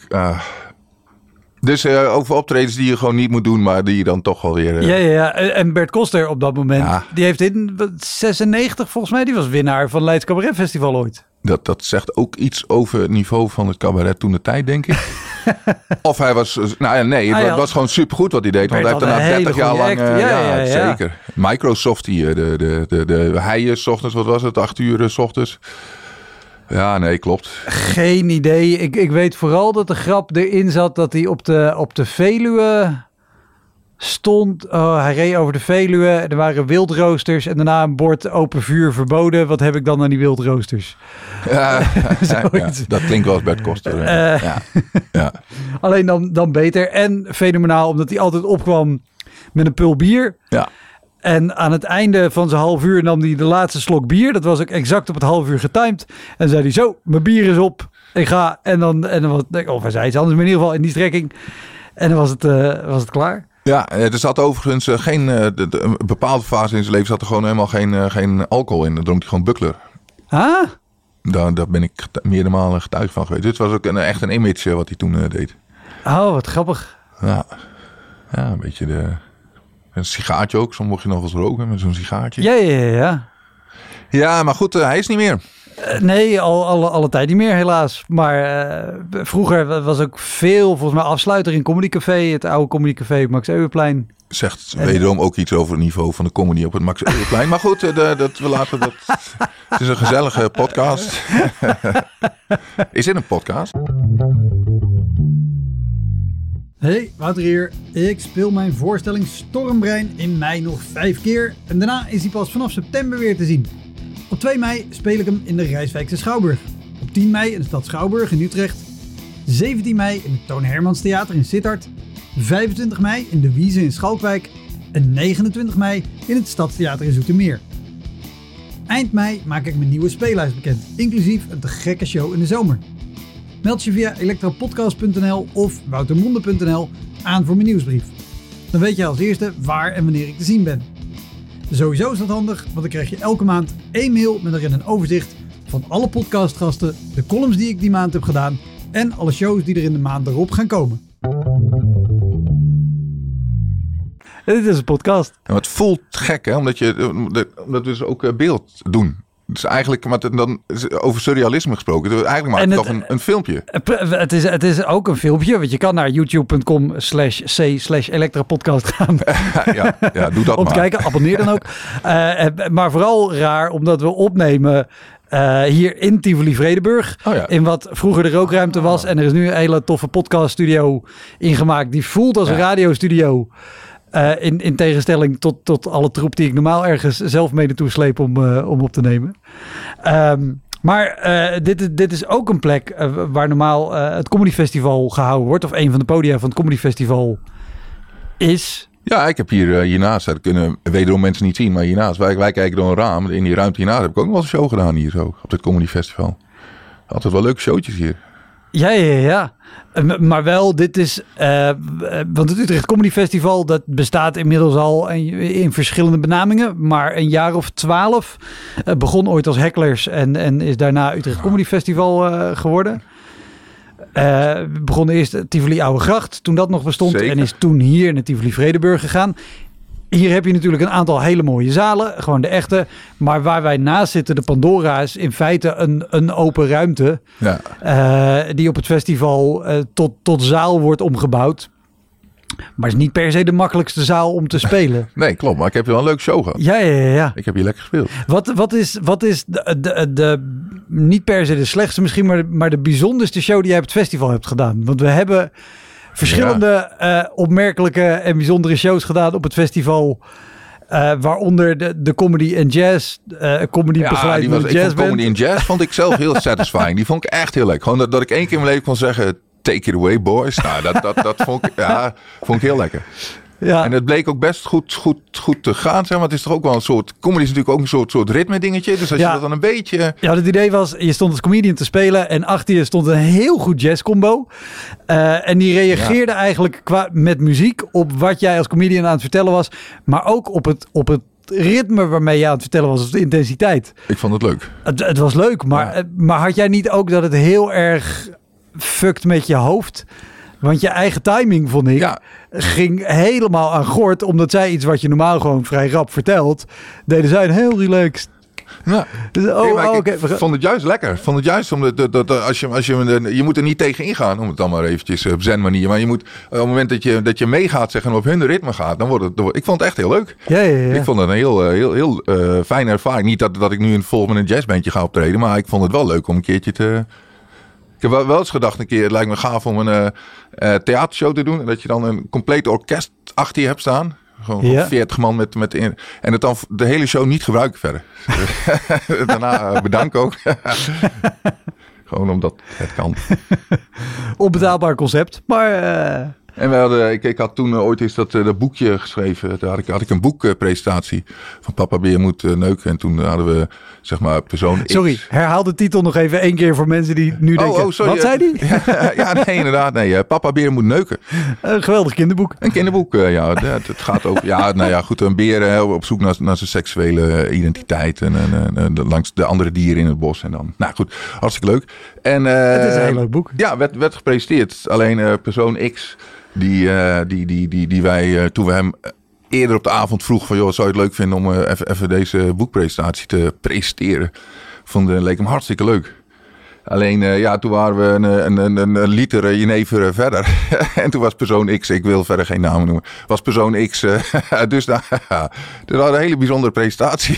B: Dus over optredens die je gewoon niet moet doen, maar die je dan toch wel weer...
A: Ja. En Bert Koster op dat moment, die heeft in 96 volgens mij, die was winnaar van Leids Cabaret Festival ooit.
B: Dat zegt ook iets over het niveau van het cabaret toen de tijd, denk ik. Of hij was... het was gewoon supergoed wat hij deed. Want hij heeft daarna 30 jaar lang... Ja, zeker. Microsoft hier, de heien 's ochtends, wat was het? 8 uur 's ochtends. Ja, nee, klopt.
A: Geen idee. Ik weet vooral dat de grap erin zat dat hij op de Veluwe stond. Oh, hij reed over de Veluwe. Er waren wildroosters en daarna een bord open vuur verboden. Wat heb ik dan aan die wildroosters?
B: Ja, dat klinkt wel als Bert Koster. Ja.
A: Alleen dan beter. En fenomenaal, omdat hij altijd opkwam met een pul bier. Ja. En aan het einde van zijn half uur nam hij de laatste slok bier. Dat was ook exact op het half uur getimed. En zei hij zo, mijn bier is op. Ik ga. En dan was, of hij zei iets anders, maar in ieder geval in die strekking. En dan was het klaar.
B: Ja, er zat overigens een bepaalde fase in zijn leven zat er gewoon helemaal geen alcohol in. Dan dronk hij gewoon Buckler.
A: Ah?
B: Daar ben ik meerdere malen getuige van geweest. Dit was ook echt een image wat hij toen deed.
A: Oh, wat grappig.
B: Ja, een beetje een sigaartje ook. Soms mocht je nog wel eens roken met zo'n sigaartje.
A: Ja.
B: Ja, maar goed, hij is niet meer.
A: Nee, alle tijd niet meer helaas. Maar vroeger was ook veel, volgens mij, afsluiter in Comedy Café. Het oude Comedy Café Max Euweplein.
B: Zegt wederom ook iets over het niveau van de comedy op het Max Euweplein. Maar goed, het is een gezellige podcast. Is dit een podcast?
A: Hey, Wouter hier. Ik speel mijn voorstelling Stormbrein in mei nog 5 keer. En daarna is hij pas vanaf september weer te zien. Op 2 mei speel ik hem in de Rijswijkse Schouwburg. Op 10 mei in de stad Schouwburg in Utrecht. 17 mei in het Toon Hermans Theater in Sittard. 25 mei in de Wiese in Schalkwijk. En 29 mei in het Stadstheater in Zoetermeer. Eind mei maak ik mijn nieuwe speellijst bekend, inclusief een te gekke show in de zomer. Meld je via elektropodcast.nl of woutermonde.nl aan voor mijn nieuwsbrief. Dan weet je als eerste waar en wanneer ik te zien ben. Sowieso is dat handig, want dan krijg je elke maand 1 mail met erin een overzicht van alle podcastgasten, de columns die ik die maand heb gedaan en alle shows die er in de maand erop gaan komen. Dit is een podcast.
B: Ja, het voelt gek, hè? Omdat we dus ook beeld doen. Dus eigenlijk, maar dan over surrealisme gesproken, eigenlijk maar toch een filmpje.
A: Het is ook een filmpje, want je kan naar youtube.com/c/elektropodcast gaan.
B: ja, doe dat
A: om te kijken, abonneer dan ook. Maar vooral raar, omdat we opnemen hier in Tivoli-Vredenburg.
B: Oh ja.
A: In wat vroeger de rookruimte was. En er is nu een hele toffe podcaststudio ingemaakt. Die voelt als een radiostudio. In tegenstelling tot alle troep die ik normaal ergens zelf mee naartoe sleep om op te nemen. Maar dit is ook een plek waar normaal het Comedy Festival gehouden wordt. Of een van de podia van het Comedy Festival is.
B: Ja, ik heb hiernaast, dat kunnen wederom mensen niet zien, maar hiernaast, wij kijken door een raam. In die ruimte hiernaast heb ik ook nog wel een show gedaan hier zo, op het Comedy Festival. Altijd wel leuke showtjes hier.
A: Ja. Maar wel, dit is... want het Utrecht Comedy Festival, dat bestaat inmiddels al in verschillende benamingen. Maar een jaar of 12. Begon ooit als Hecklers en is daarna Utrecht Comedy Festival geworden. Begon eerst Tivoli Oude Gracht, toen dat nog bestond. Zeker. En is toen hier in de Tivoli Vredenburg gegaan. Hier heb je natuurlijk een aantal hele mooie zalen, gewoon de echte. Maar waar wij naast zitten, de Pandora, is in feite een open ruimte. Ja. Die op het festival tot zaal wordt omgebouwd. Maar het is niet per se de makkelijkste zaal om te spelen.
B: Nee, klopt. Maar ik heb wel een leuke show gehad.
A: Ja.
B: Ik heb hier lekker gespeeld.
A: Wat is de niet per se de slechtste misschien, maar de bijzonderste show die jij op het festival hebt gedaan? Want we hebben verschillende opmerkelijke en bijzondere shows gedaan op het festival. Waaronder de comedy en jazz. Comedy begeleid door de jazzband.
B: Comedy en jazz vond ik zelf heel satisfying. Die vond ik echt heel leuk. Gewoon dat ik 1 keer in mijn leven kon zeggen, take it away boys. Nou, dat vond ik heel lekker. Ja. En het bleek ook best goed te gaan. Zeg maar. Het is toch ook wel een soort... Comedy is natuurlijk ook een soort ritme dingetje. Dus als je dat dan een beetje...
A: Ja, het idee was, je stond als comedian te spelen en achter je stond een heel goed jazzcombo. En die reageerde eigenlijk met muziek op wat jij als comedian aan het vertellen was. Maar ook op het ritme waarmee je aan het vertellen was, of de intensiteit.
B: Ik vond het leuk.
A: Het was leuk, maar had jij niet ook dat het heel erg fuckt met je hoofd? Want je eigen timing, vond ik, ging helemaal aan gort. Omdat zij iets wat je normaal gewoon vrij rap vertelt, deden zij een heel relaxed.
B: Ja.
A: Dus,
B: ik vond het juist lekker. Vond het juist als je moet er niet tegen ingaan, om het dan maar eventjes op zen manier. Maar je moet op het moment dat je meegaat, zeggen, en op hun ritme gaat, dan wordt het. Ik vond het echt heel leuk.
A: Ja.
B: Ik vond het een heel fijne ervaring. Niet dat ik nu volgens met een jazzbandje ga optreden, maar ik vond het wel leuk om een keertje te. Ik heb wel eens gedacht een keer, het lijkt me gaaf om een theatershow te doen. En dat je dan een compleet orkest achter je hebt staan. Gewoon 40 man en het dan de hele show niet gebruiken verder. Daarna bedankt ook. Gewoon omdat het kan.
A: Onbetaalbaar concept, maar
B: En ik had toen ooit eens dat boekje geschreven. Daar had ik een boekpresentatie van Papa Beer moet neuken. En toen hadden we, zeg maar, persoon X.
A: Sorry, herhaal de titel nog even 1 keer voor mensen die nu denken,
B: sorry.
A: Wat zei die?
B: Ja, nee, inderdaad. Nee, Papa Beer moet neuken.
A: Een geweldig kinderboek.
B: Een kinderboek, ja. Het gaat over, ja, nou ja, goed. Een beer op zoek naar zijn seksuele identiteit. En langs de andere dieren in het bos. En dan, nou goed, hartstikke leuk. En,
A: het is een heel leuk boek.
B: Ja, werd gepresenteerd. Alleen persoon X, die wij, toen we hem eerder op de avond vroegen van, joh, zou je het leuk vinden om even deze boekpresentatie te presenteren? Leek hem hartstikke leuk. Alleen, toen waren we een liter jenever verder. En toen was persoon X, ik wil verder geen namen noemen, was persoon X. Dus dat was een hele bijzondere presentatie.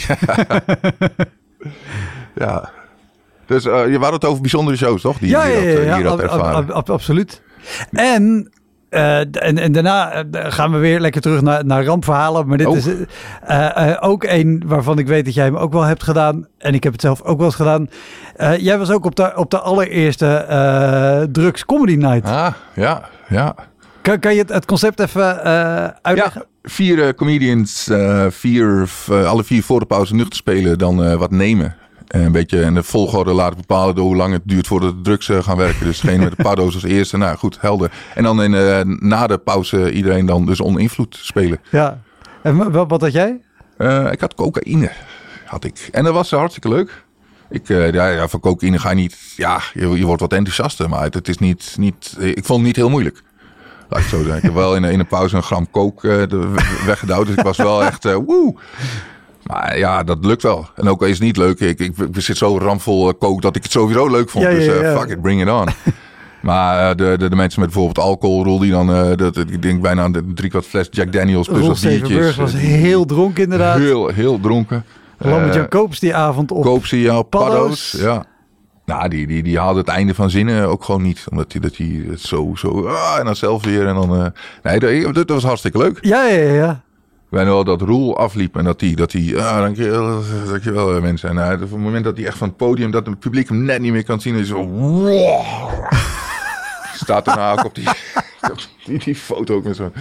B: Ja. Dus je had het over bijzondere shows, toch? Die hier had ervaren.
A: Absoluut. En daarna gaan we weer lekker terug naar rampverhalen. Maar dit is ook een waarvan ik weet dat jij hem ook wel hebt gedaan. En ik heb het zelf ook wel eens gedaan. Jij was ook op de allereerste Drugs Comedy Night.
B: Ah, ja.
A: Kan je het concept even uitleggen?
B: Ja, 4 comedians, alle 4 voor de pauze nuchter spelen, dan wat nemen. Een beetje in de volgorde laten bepalen door hoe lang het duurt voordat de drugs gaan werken. Dus degene met de paddo's als eerste. Nou goed, helder. En dan na de pauze iedereen dan dus onder invloed spelen.
A: Ja. En wat had jij?
B: Ik had cocaïne. En dat was hartstikke leuk. Van cocaïne ga je niet... Ja, je wordt wat enthousiaster. Maar het is niet... Ik vond het niet heel moeilijk. Laat ik het zo zeggen. Ik heb wel in een pauze een gram coke weggedouwd. Dus ik was wel echt... woe! Maar ja, dat lukt wel. En ook al is het niet leuk. Ik zit zo ramvol coke dat ik het sowieso leuk vond. Fuck it, bring it on. Maar de mensen met bijvoorbeeld alcoholrol die dan... ik denk bijna 3/4 fles Jack Daniels plus wat biertjes.
A: Was heel dronken inderdaad.
B: Heel dronken.
A: Lambert-Jan Koops die avond op
B: Koops, paddo's. Ja. Nou, die haalde het einde van zinnen ook gewoon niet. Omdat hij het zo... en dan zelf weer. En dan... dat was hartstikke leuk.
A: Ja.
B: Ik weet wel dat Roel afliep en dat hij dankjewel mensen. En op het moment dat hij echt van het podium, dat het publiek hem net niet meer kan zien, is zo... Wow. Staat daarna ook op die foto ook met zo.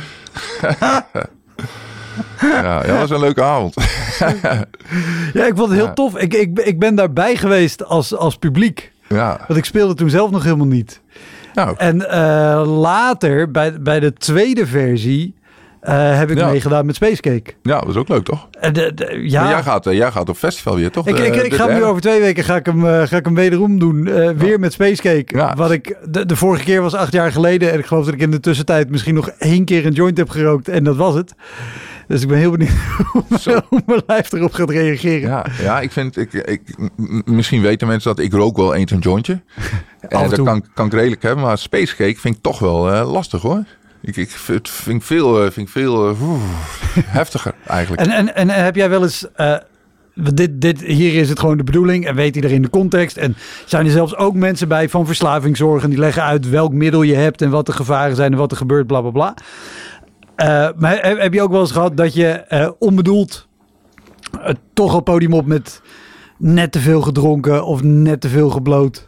B: Ja, dat was een leuke avond.
A: Ja, ik vond het heel tof. Ik ben daarbij geweest als publiek.
B: Ja.
A: Want ik speelde toen zelf nog helemaal niet. Nou. En later, bij de tweede versie... heb ik meegedaan met Spacecake.
B: Ja, dat was ook leuk, toch? Maar jij gaat op festival weer, toch?
A: Ik ga nu over 2 weken ga ik hem wederom doen. Weer met Spacecake. Ja. Wat ik de vorige keer was 8 jaar geleden. En ik geloof dat ik in de tussentijd misschien nog 1 keer een joint heb gerookt. En dat was het. Dus ik ben heel benieuwd hoe mijn lijf erop gaat reageren.
B: Ja, ik vind... misschien weten mensen dat ik rook wel eens een jointje. En dat kan ik redelijk hebben. Maar Spacecake vind ik toch wel lastig, hoor. Ik vind veel heftiger eigenlijk.
A: En heb jij wel eens... hier is het gewoon de bedoeling en weet iedereen de context. En zijn er zelfs ook mensen bij van verslavingszorg... en die leggen uit welk middel je hebt... en wat de gevaren zijn en wat er gebeurt, bla bla bla. Maar heb je ook wel eens gehad dat je onbedoeld... toch op podium op met net te veel gedronken... of net te veel gebloot...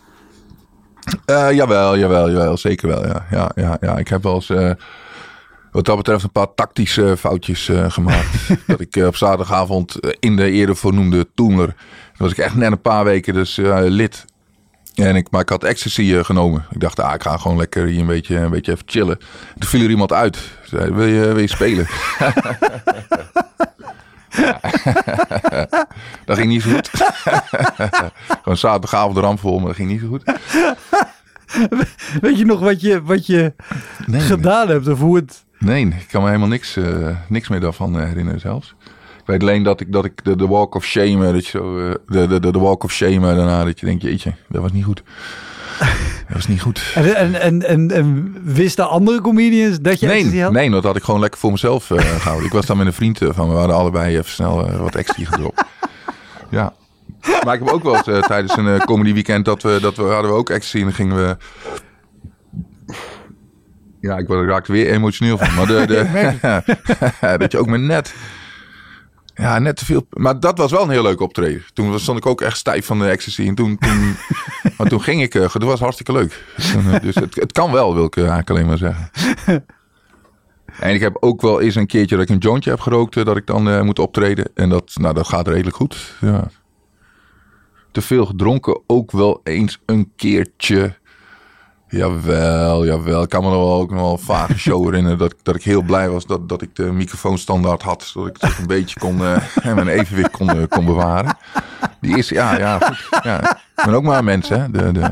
B: Jawel, zeker wel. Ja. Ik heb wel eens wat dat betreft een paar tactische foutjes gemaakt. Dat ik op zaterdagavond in de eerder vernoemde Toemler, was ik echt net een paar weken dus lid. Maar ik had ecstasy genomen. Ik dacht, ik ga gewoon lekker hier een beetje even chillen. Toen viel er iemand uit. Zei, wil je spelen? Dat ging niet zo goed. Gewoon zaterdagavond ramvol, maar dat ging niet zo goed.
A: Weet je nog wat je gedaan hebt? Of hoe het...
B: Nee, ik kan me helemaal niks meer daarvan herinneren zelfs. Ik weet alleen dat ik de walk of shame, dat je zo, de walk of shame daarna, dat je denkt, jeetje, dat was niet goed. Dat was niet goed.
A: En wisten andere comedians dat je ecstasy had?
B: Nee, dat had ik gewoon lekker voor mezelf gehouden. Ik was dan met een vriend van, we hadden allebei even snel wat ecstasy gedropt. Ja. Maar ik heb ook wel eens tijdens een comedy weekend dat we hadden we ook ecstasy en dan gingen we... Ja, ik raakte weer emotioneel van. Maar dat je ook met net... Ja, net te veel. Maar dat was wel een heel leuk optreden. Toen stond ik ook echt stijf van de ecstasy. En maar toen ging ik. Dat was hartstikke leuk. Dus het kan wel, wil ik eigenlijk alleen maar zeggen. En ik heb ook wel eens een keertje dat ik een jointje heb gerookt. Dat ik dan moet optreden. En dat gaat redelijk goed. Ja. Te veel gedronken ook wel eens een keertje. Jawel. Ik kan me nog wel een vage show herinneren dat ik heel blij was dat ik de microfoon standaard had. Zodat ik toch een beetje mijn evenwicht kon bewaren. Die is, goed. Ja. Ik ben ook maar een mens, hè.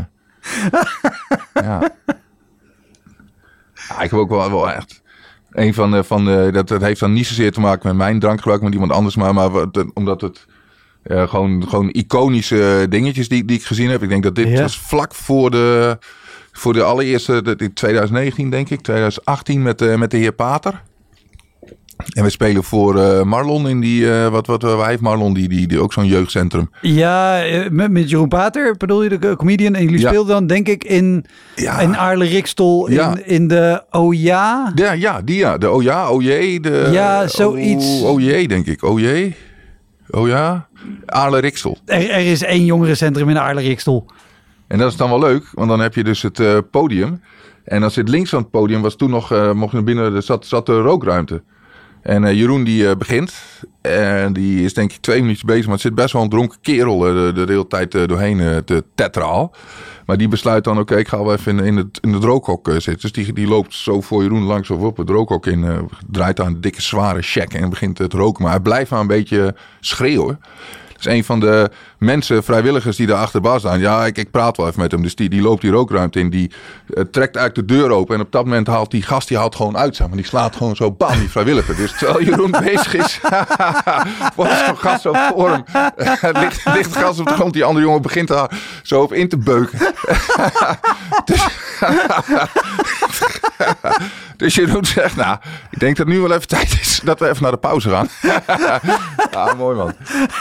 B: Ja. Ik heb ook wel echt... Een van dat heeft dan niet zozeer te maken met mijn drankgebruik, met iemand anders. Maar omdat het... gewoon iconische dingetjes die ik gezien heb. Ik denk dat dit was vlak voor de allereerste, in 2019 denk ik, 2018 met de heer Pater. En we spelen voor Marlon in die, waar heeft Marlon die ook zo'n jeugdcentrum?
A: Ja, met Jeroen Pater, bedoel je de comedian? En jullie speelden dan denk ik in Aarle-Rikstel in de OJA?
B: De OJA, OJ.
A: Ja, zoiets.
B: OJ denk ik, OJ. Oh ja? Aarle-Rikstel.
A: Er is 1 jongerencentrum in Aarle-Rikstel.
B: En dat is dan wel leuk, want dan heb je dus het podium. En dan zit links van het podium, was toen nog, mocht je naar binnen, zat de rookruimte. En Jeroen die begint. En die is denk ik 2 minuutjes bezig, maar het zit best wel een dronken kerel de hele tijd doorheen te tetraal. Maar die besluit dan, oké, ik ga wel even in het rookhok zitten. Dus die loopt zo voor Jeroen langs of op het rookhok in. Draait aan een dikke zware check en begint te roken. Maar hij blijft maar een beetje schreeuwen. Dat is een van de mensen, vrijwilligers die daar achterbij staan. Ja, ik praat wel even met hem. Dus die loopt die rookruimte in. Die trekt eigenlijk de deur open. En op dat moment haalt die gast gewoon uit. Zeg maar. Die slaat gewoon zo bam, die vrijwilliger. Dus terwijl Jeroen bezig is, wordt zo'n gast zo voor hem. ligt gas op de grond. Die andere jongen begint daar zo op in te beuken. Dus Jeroen zegt, ik denk dat nu wel even tijd is dat we even naar de pauze gaan. Ja, mooi man.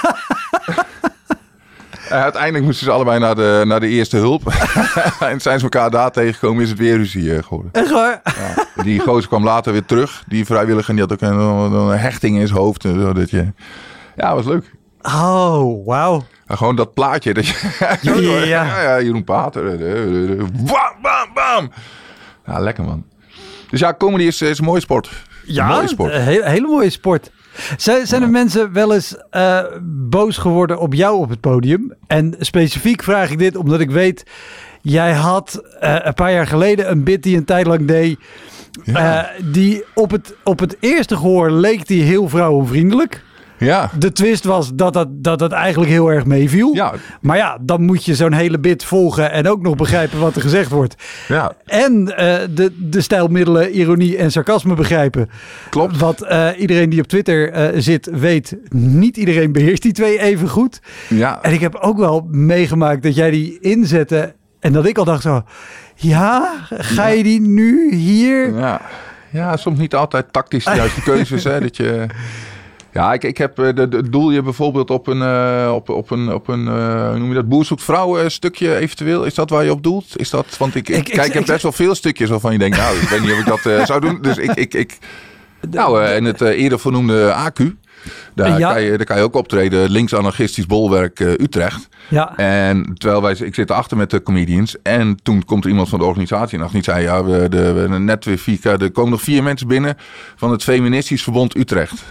B: Uiteindelijk moesten ze allebei naar de eerste hulp. En zijn ze elkaar daar tegengekomen, is het weer ruzie geworden.
A: Echt waar?
B: Ja, die gozer kwam later weer terug. Die vrijwilliger, die had ook een hechting in zijn hoofd. Ja, was leuk.
A: Oh, wauw.
B: Gewoon dat plaatje. Dat ja, Jeroen Pater. Bam, bam, bam. Ja, lekker man. Dus ja, comedy is een mooie sport.
A: Ja, een hele mooie sport. Zijn er mensen wel eens boos geworden op jou op het podium? En specifiek vraag ik dit omdat ik weet... Jij had een paar jaar geleden een bit die een tijd lang deed... die op het eerste gehoor leek die heel vrouwenvriendelijk...
B: Ja.
A: De twist was dat het eigenlijk heel erg meeviel. Ja. Maar ja, dan moet je zo'n hele bit volgen en ook nog begrijpen wat er gezegd wordt. Ja. En de stijlmiddelen, ironie en sarcasme begrijpen.
B: Klopt.
A: Wat iedereen die op Twitter zit weet, niet iedereen beheerst die twee even goed. Ja. En ik heb ook wel meegemaakt dat jij die inzette en dat ik al dacht zo... Ja, ga je die nu hier?
B: Ja, soms niet altijd tactisch de juiste keuzes. Hè, dat je... Ja, ik heb doel je bijvoorbeeld op een hoe noem je dat, Boer zoekt vrouw stukje eventueel? Is dat waar je op doelt? Is dat, want ik heb best wel veel stukjes waarvan je denkt, ik weet niet of ik dat zou doen. Dus en het eerder vernoemde AQ. Daar kan je ook optreden. Links-anarchistisch bolwerk Utrecht. Ja. En terwijl ik zit erachter met de comedians. En toen komt er iemand van de organisatie en die zei, we net weer 4 er komen nog 4 mensen binnen van het Feministisch Verbond Utrecht.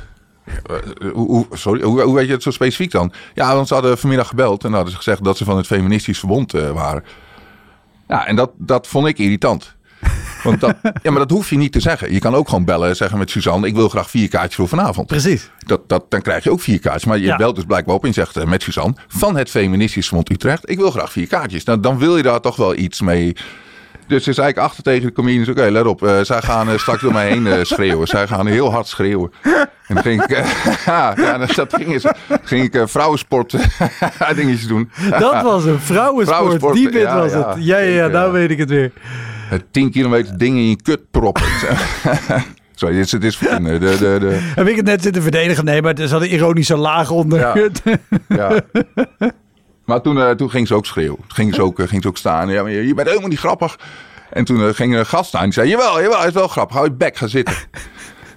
B: Hoe weet je het zo specifiek dan? Ja, want ze hadden vanmiddag gebeld en hadden ze gezegd dat ze van het Feministisch Verbond waren. Ja, en dat vond ik irritant. Want maar dat hoef je niet te zeggen. Je kan ook gewoon bellen en zeggen met Suzanne, ik wil graag 4 kaartjes voor vanavond.
A: Precies.
B: Dan krijg je ook 4 kaartjes. Maar je belt dus blijkbaar op en zegt met Suzanne van het Feministisch Verbond Utrecht, ik wil graag 4 kaartjes. Nou, dan wil je daar toch wel iets mee. Dus ze zei ik achter tegen de comedians, oké, let op. Zij gaan straks door mij heen schreeuwen. Zij gaan heel hard schreeuwen. En dan ging ik, ging ik vrouwensport dingetjes doen. Dat
A: was een vrouwensport. Die bit was het. Ja, nou weet ik het weer.
B: 10 kilometer dingen in je kut proppen. Sorry, dit is voor
A: Heb ik het net zitten verdedigen? Nee, maar er zat een ironische laag onder.
B: Ja. Maar toen ging ze ook schreeuwen. Ging ze ook staan. Ja, maar je bent helemaal niet grappig. En toen ging er een gast staan. Die zei, jawel, het is wel grappig. Hou je bek, ga zitten.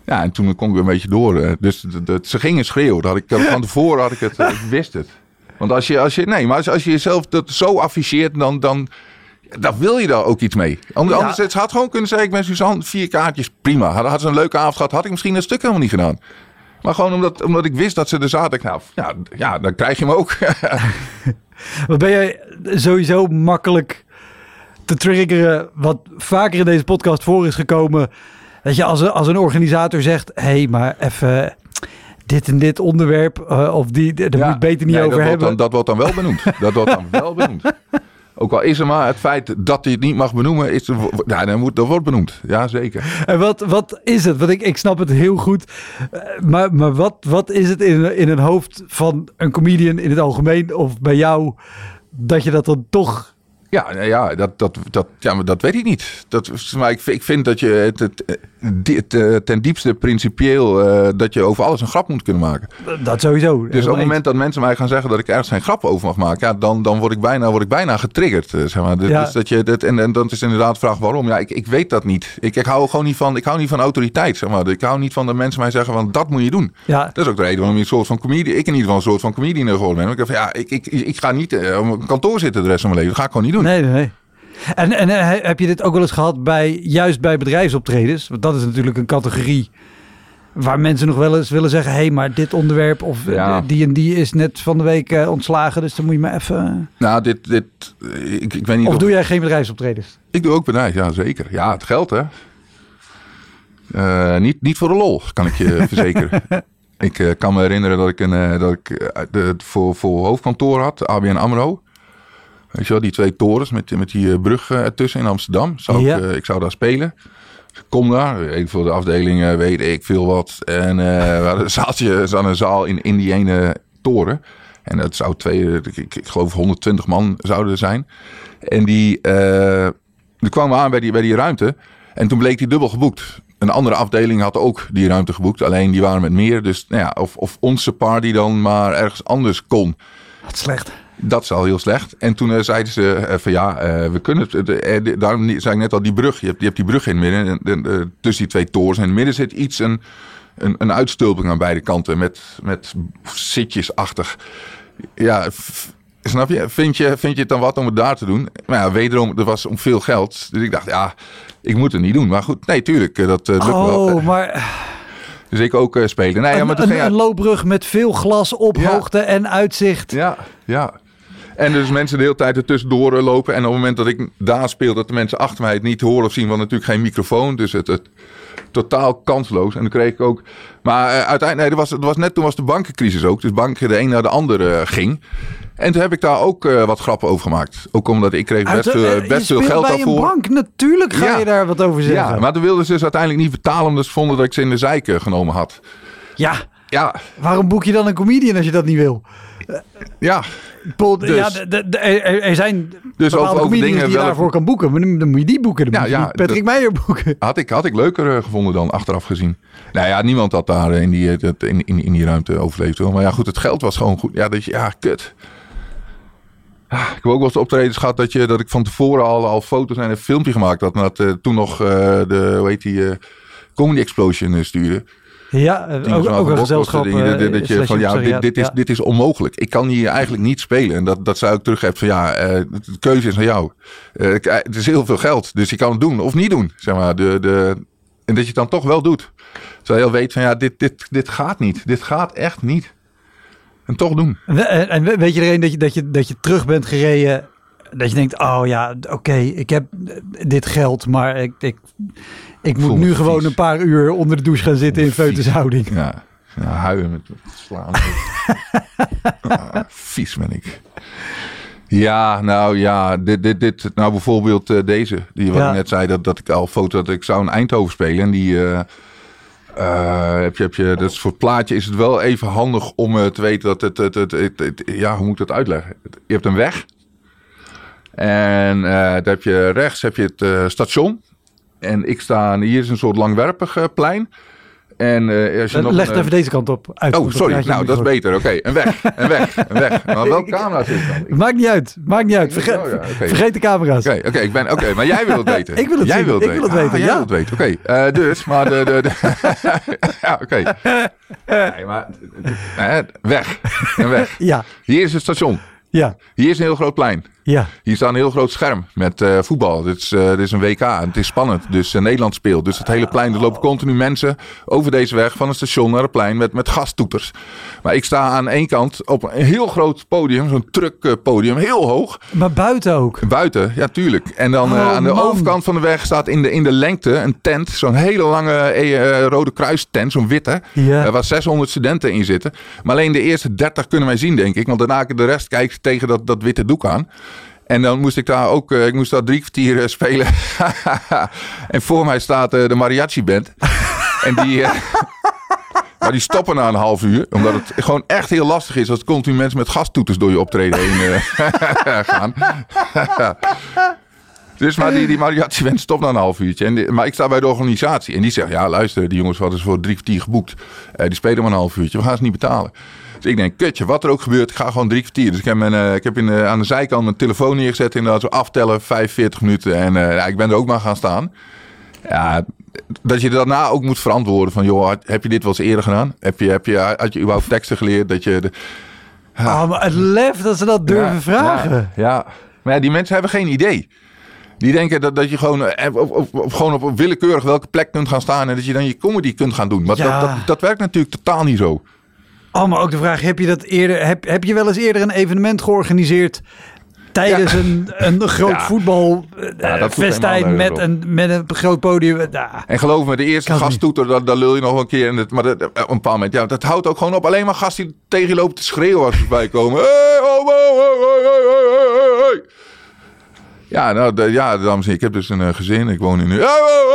B: Ja, en toen kon ik weer een beetje door. Dus ze gingen schreeuwen. Van tevoren had ik het, ik wist het. Want als je jezelf dat zo afficheert, dan wil je daar ook iets mee. Anders het had gewoon kunnen zeggen, ik ben Suzanne, 4 kaartjes, prima. Had ze een leuke avond gehad, had ik misschien dat stuk helemaal niet gedaan. Maar gewoon omdat ik wist dat ze er zaten. Nou, ja, dan krijg je hem ook.
A: Maar ben jij sowieso makkelijk te triggeren, wat vaker in deze podcast voor is gekomen, dat je als een organisator zegt, hé, maar even dit en dit onderwerp, of daar moet je het beter niet over hebben.
B: Dat wordt dan wel benoemd. Dat wordt dan wel benoemd. Ook al is er maar het feit dat hij het niet mag benoemen, dat wordt benoemd. Ja, zeker.
A: En wat is het? Want ik snap het heel goed. Maar wat is het in een hoofd van een comedian in het algemeen of bij jou, dat je dat dan toch...
B: Ja, dat weet ik niet. Maar ik vind dat je ten diepste principieel dat je over alles een grap moet kunnen maken.
A: Dat sowieso.
B: Dus op het moment dat mensen mij gaan zeggen dat ik ergens geen grap over mag maken, ja, dan word ik bijna getriggerd. Zeg maar. Dus dat je en dan is inderdaad de vraag waarom. Ja, ik weet dat niet. Ik hou gewoon niet van. Ik hou niet van autoriteit. Zeg maar. Ik hou niet van dat mensen mij zeggen van dat moet je doen. Ja. Dat is ook de reden waarom ik in ieder geval een soort van comedian geworden ben. Ik dacht, ik ga niet op een kantoor zitten de rest van mijn leven. Dat ga ik gewoon niet doen.
A: Nee. En heb je dit ook wel eens gehad juist bij bedrijfsoptredens? Want dat is natuurlijk een categorie waar mensen nog wel eens willen zeggen, hé, maar dit onderwerp of die en die is net van de week ontslagen, dus dan moet je maar even...
B: Nou, ik weet niet
A: of doe jij geen bedrijfsoptredens?
B: Ik doe ook bedrijf, ja, zeker. Ja, het geldt, hè. Niet voor de lol, kan ik je verzekeren. Ik kan me herinneren dat ik voor hoofdkantoor had, ABN AMRO. Weet je wel, die 2 torens met die brug ertussen in Amsterdam. Ik zou daar spelen. Ik kom daar, ik voor de afdeling weet ik veel wat. En we hadden een zaal in die ene toren. En dat zou ik geloof 120 man zouden er zijn. En die kwamen we aan bij die ruimte. En toen bleek die dubbel geboekt. Een andere afdeling had ook die ruimte geboekt. Alleen die waren met meer. Dus nou ja, of onze party dan maar ergens anders kon.
A: Wat slecht.
B: Dat is al heel slecht. En toen zeiden ze we kunnen het. Daarom zei ik net al, die brug. Je hebt die brug in het midden. Tussen die 2 torens. En in het midden zit iets, een uitstulping aan beide kanten. Met zitjesachtig. Ja, snap je? Vind je het dan wat om het daar te doen? Maar ja, wederom, dat was om veel geld. Dus ik dacht, ik moet het niet doen. Maar goed, nee, tuurlijk. Dat lukt wel.
A: Maar...
B: Dus ik ook spelen. Nee,
A: een loopbrug met veel glas op hoogte en uitzicht.
B: Ja. En dus mensen de hele tijd er tussendoor lopen. En op het moment dat ik daar speel, dat de mensen achter mij het niet horen of zien. Want natuurlijk geen microfoon. Dus het totaal kansloos. En dan kreeg ik ook... Maar uiteindelijk, toen was de bankencrisis ook. Dus banken de een naar de andere ging. En toen heb ik daar ook wat grappen over gemaakt. Ook omdat ik kreeg best veel geld daarvoor.
A: Bij een bank, natuurlijk ga je daar wat over zeggen.
B: Ja, maar toen wilden ze dus uiteindelijk niet betalen. Omdat ze vonden dat ik ze in de zeik genomen had.
A: Ja. Waarom boek je dan een comedian als je dat niet wil?
B: Ja.
A: Dus. Er zijn
B: dus
A: bepaalde comedians die je daarvoor kan boeken. Maar dan moet je die boeken. Dan moet je Patrick Meijer boeken.
B: Had ik leuker gevonden dan achteraf gezien. Nou ja, niemand had daar in die ruimte overleefd. Maar ja, goed, het geld was gewoon goed. Kut. Ik heb ook wel eens optredens gehad dat ik van tevoren al foto's en een filmpje gemaakt had. Maar dat toen nog Comedy Explosion stuurde.
A: Ja, ook een gezelschap.
B: Dit is onmogelijk. Ik kan hier eigenlijk niet spelen. En dat zou ik teruggeven van de keuze is aan jou. Het is heel veel geld, dus je kan het doen of niet doen. Zeg maar. En dat je het dan toch wel doet. Terwijl je al weet van dit gaat niet. Dit gaat echt niet. En toch doen.
A: En weet je er een dat je terug bent gereden, dat je denkt, oké, ik heb dit geld, maar ik moet nu gewoon een paar uur onder de douche gaan zitten in feutushouding.
B: Ja, huilen met slaan. Vies ben ik. Ja, dit bijvoorbeeld deze, die wat ik net zei, dat ik al foto dat ik zou in Eindhoven spelen en die heb je dat is voor het plaatje is het wel even handig om te weten dat hoe moet ik dat uitleggen? Je hebt een weg en daar heb je rechts heb je het station en ik sta hier is een soort langwerpig plein En als je
A: Leg het even deze kant op uit.
B: Oh, sorry. Nou, dat is beter. Oké, een weg. Maar welke camera's is het dan?
A: Maakt niet uit. Vergeet de camera's.
B: Oké, maar jij wil het weten.
A: Ik wil het weten.
B: Jij wil het weten. Oké, dus, maar ja, oké. Nee, maar weg.
A: Ja.
B: Hier is het station.
A: Ja.
B: Hier is een heel groot plein.
A: Ja.
B: Hier staat een heel groot scherm met voetbal. Dit is een WK en het is spannend. Dus Nederland speelt. Dus het hele plein, er lopen continu mensen over deze weg van het station naar het plein met gastoeters. Maar ik sta aan één kant op een heel groot podium, zo'n truckpodium, heel hoog.
A: Maar buiten ook?
B: Buiten, ja tuurlijk. En dan aan de overkant van de weg staat in de lengte een tent. Zo'n hele lange Rode Kruis tent, zo'n witte.
A: Ja.
B: Waar 600 studenten in zitten. Maar alleen de eerste 30 kunnen wij zien, denk ik. Want daarna de rest kijkt tegen dat witte doek aan. En dan moest ik daar ook, 3 kwartier spelen. En voor mij staat de mariachi band. En maar die stoppen na een half uur. Omdat het gewoon echt heel lastig is als continu mensen met gastoeters door je optreden heen gaan. Dus maar die mariachi band stopt na een half uurtje. Maar ik sta bij de organisatie. En die zegt, ja luister, die jongens hadden ze voor 3 kwartier geboekt. Die spelen maar een half uurtje. We gaan ze niet betalen. Dus ik denk, kutje, wat er ook gebeurt, ik ga gewoon 3 kwartier. Dus ik heb aan de zijkant mijn telefoon neergezet. Inderdaad zo aftellen, 45 minuten. En ik ben er ook maar gaan staan. Ja, dat je daarna ook moet verantwoorden van, joh, heb je dit wel eens eerder gedaan? Had je überhaupt teksten geleerd? Dat je
A: maar het lef dat ze dat durven vragen.
B: Ja, maar ja, die mensen hebben geen idee. Die denken dat je gewoon op willekeurig welke plek kunt gaan staan. En dat je dan je comedy kunt gaan doen. Maar dat werkt natuurlijk totaal niet zo.
A: Maar ook de vraag, heb je wel eens eerder een evenement georganiseerd tijdens een groot voetbalfestijn met een groot podium?
B: En geloof me, de eerste gasttoeter, daar lul je nog een keer. Maar op een bepaald moment, dat houdt ook gewoon op. Alleen maar gasten die tegen je lopen te schreeuwen als ze voorbij komen. Hey. Ja, dames en heren, ik heb dus een gezin. Ik woon in nu.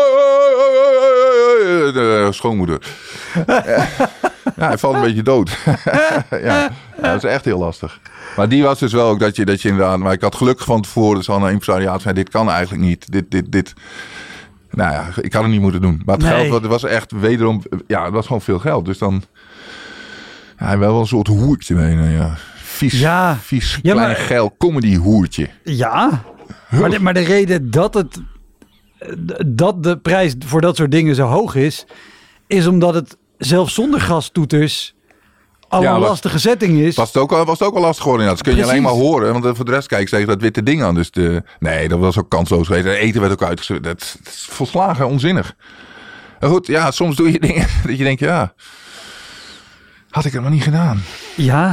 B: De schoonmoeder. Ja, hij valt een beetje dood. Ja, dat is echt heel lastig. Maar die was dus wel ook dat je inderdaad... Maar ik had gelukkig van tevoren, dus al een impresariaat zei, dit kan eigenlijk niet. Dit. Nou ja, ik had het niet moeten doen. Maar het geld was echt wederom... Ja, het was gewoon veel geld. Dus dan... Ja, wel een soort hoertje mee. Ja. Vies klein geil comedy hoertje.
A: Ja, maar de reden dat de prijs voor dat soort dingen zo hoog is omdat het zelfs zonder gastoeters al een lastige setting is.
B: Was het ook al lastig geworden. Ja. Dat kun je alleen maar horen. Want voor de rest kijk ik tegen dat witte ding aan. Dus nee, dat was ook kansloos geweest. Eten werd ook uitgezet. Dat is volslagen onzinnig. Maar goed, ja, soms doe je dingen dat je denkt, ja, had ik het maar niet gedaan.
A: Ja.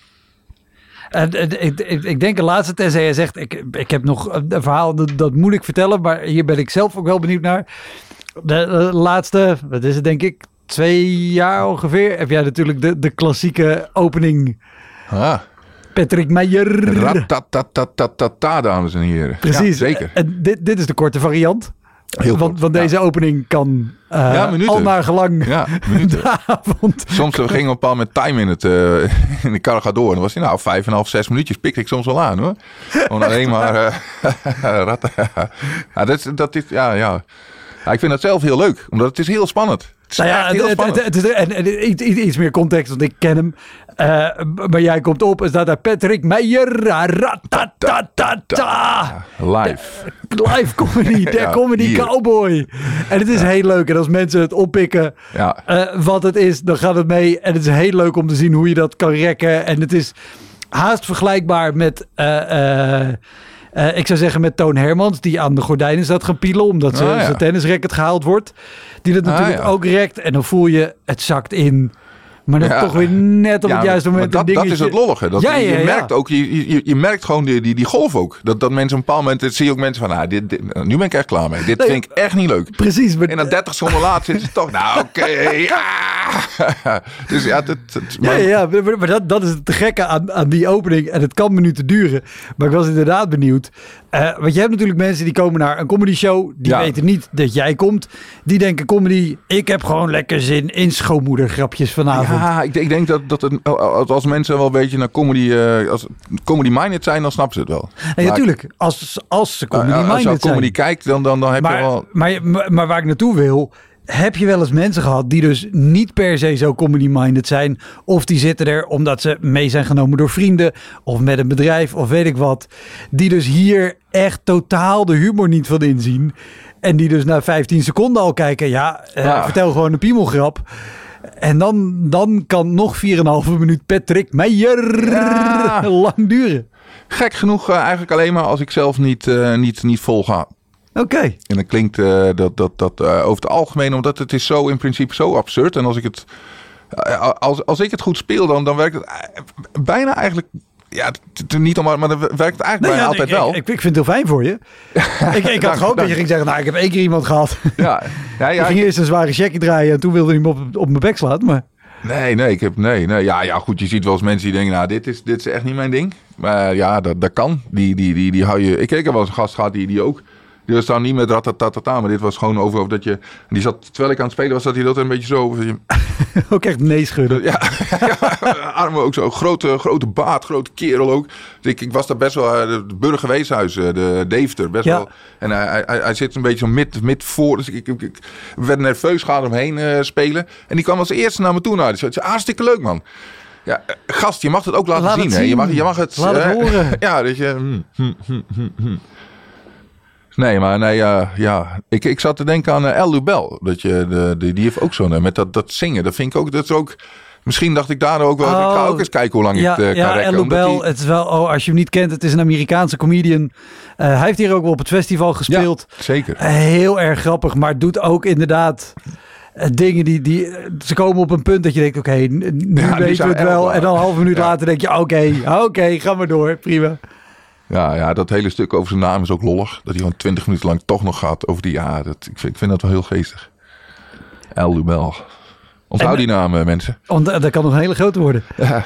A: Ik denk de laatste, tenzij jij zegt, ik heb nog een verhaal, dat moet ik vertellen, maar hier ben ik zelf ook wel benieuwd naar. De laatste, wat is het denk ik, 2 jaar ongeveer, heb jij natuurlijk de klassieke opening. Patrick Meijer.
B: Ratatatata, dames en heren.
A: Precies.
B: Ja, zeker.
A: En dit is de korte variant. Want deze opening kan
B: minuten.
A: al naar gelang
B: minuten.
A: de avond.
B: Soms gingen we een bepaald met time in de Cargador. En dan was hij 5,5, 6 minuutjes. Pikte ik soms wel aan hoor. Gewoon alleen maar... dat is... Ja, ik vind dat zelf heel leuk. Omdat het is heel spannend. Iets
A: meer context, want ik ken hem. Maar jij komt op en staat daar Patrick Meijer. Live comedy, comedy cowboy. En het is heel leuk. En als mensen het oppikken wat het is, dan gaat het mee. En het is heel leuk om te zien hoe je dat kan rekken. En het is haast vergelijkbaar met... ik zou zeggen met Toon Hermans, die aan de gordijnen staat gaan pielen, omdat zijn tennisracket gehaald wordt. Die dat natuurlijk ook rekt. En dan voel je, het zakt in. Maar dan toch weer net op het juiste moment.
B: Dat is het lollige. Je merkt ook, je merkt gewoon die golf ook. Dat mensen op een bepaald moment, zie je ook mensen van, nu ben ik echt klaar mee. Dit vind ik echt niet leuk.
A: Precies.
B: En dan 30 seconden later zitten ze toch, Dus
A: maar dat is het te gekke aan die opening. En het kan minuten duren. Maar ik was inderdaad benieuwd. Want je hebt natuurlijk mensen die komen naar een comedy show. Die weten niet dat jij komt. Die denken comedy, ik heb gewoon lekker zin in schoonmoedergrapjes vanavond.
B: Ja, ik denk dat als mensen wel een beetje naar comedy-minded zijn, dan snappen ze het wel.
A: Nee, natuurlijk. Als ze comedy-minded zijn.
B: Als je comedy kijkt, dan heb je wel...
A: Maar waar ik naartoe wil... heb je wel eens mensen gehad die dus niet per se zo comedy-minded zijn, of die zitten er omdat ze mee zijn genomen door vrienden of met een bedrijf of weet ik wat, die dus hier echt totaal de humor niet van inzien en die dus na 15 seconden al kijken, vertel gewoon een piemelgrap. En dan kan nog 4,5 minuut Patrick Meijer lang duren.
B: Gek genoeg eigenlijk alleen maar als ik zelf niet vol ga.
A: Oké.
B: En dan klinkt dat over het algemeen, omdat het is zo in principe zo absurd. En als ik als ik het goed speel, dan werkt het bijna eigenlijk... Ja, niet om, maar dan werkt het eigenlijk bijna altijd wel.
A: Ik vind het heel fijn voor je. Ik had gehoopt dat je ging zeggen, nou, ik heb 1 keer iemand gehad. Ja. Ik ging eerst een zware checkie draaien en toen wilde hij me op mijn bek slaan. Maar...
B: Nee. Ja, goed, je ziet wel eens mensen die denken, nou, dit is echt niet mijn ding. Maar ja, dat kan. Die hou je... Ik heb wel eens een gast gehad die ook... Die was dan niet met ratatatata, maar dit was gewoon over dat je... Die zat, terwijl ik aan het spelen was, zat hij dat een beetje zo...
A: Ook echt nee schudden.
B: Ja, armen ook zo. Grote baard, grote kerel ook. Dus ik was daar best wel... Het Burgerweeshuis, de Deventer, best wel... En hij zit een beetje zo mid voor. Dus ik werd nerveus, ga eromheen spelen. En die kwam als eerste naar me toe. Nou, die zei, hartstikke leuk, man. Ja, gast, je mag het ook laten zien. Hè? Je mag het...
A: Laat het horen.
B: Ja, dat je... Ik zat te denken aan El Lubel. Die heeft ook zo'n... Met dat zingen. Dat vind ik ook... Dat is ook... Misschien dacht ik daar ook wel... ik ga ook eens kijken hoe lang ik het kan rekken.
A: El Lubel, het is wel... als je hem niet kent, het is een Amerikaanse comedian. Hij heeft hier ook wel op het festival gespeeld.
B: Ja, zeker.
A: Heel erg grappig, maar doet ook inderdaad... dingen die... Ze komen op een punt dat je denkt... Oké, nu weten we het wel. En dan een halve minuut later denk je... Oké, ga maar door. Prima.
B: Ja, dat hele stuk over zijn naam is ook lollig. Dat hij gewoon 20 minuten lang toch nog gaat over die... Ja, ik vind dat wel heel geestig. El Lubel. Onthoud die naam, mensen.
A: Dat kan nog een hele grote worden. Ja.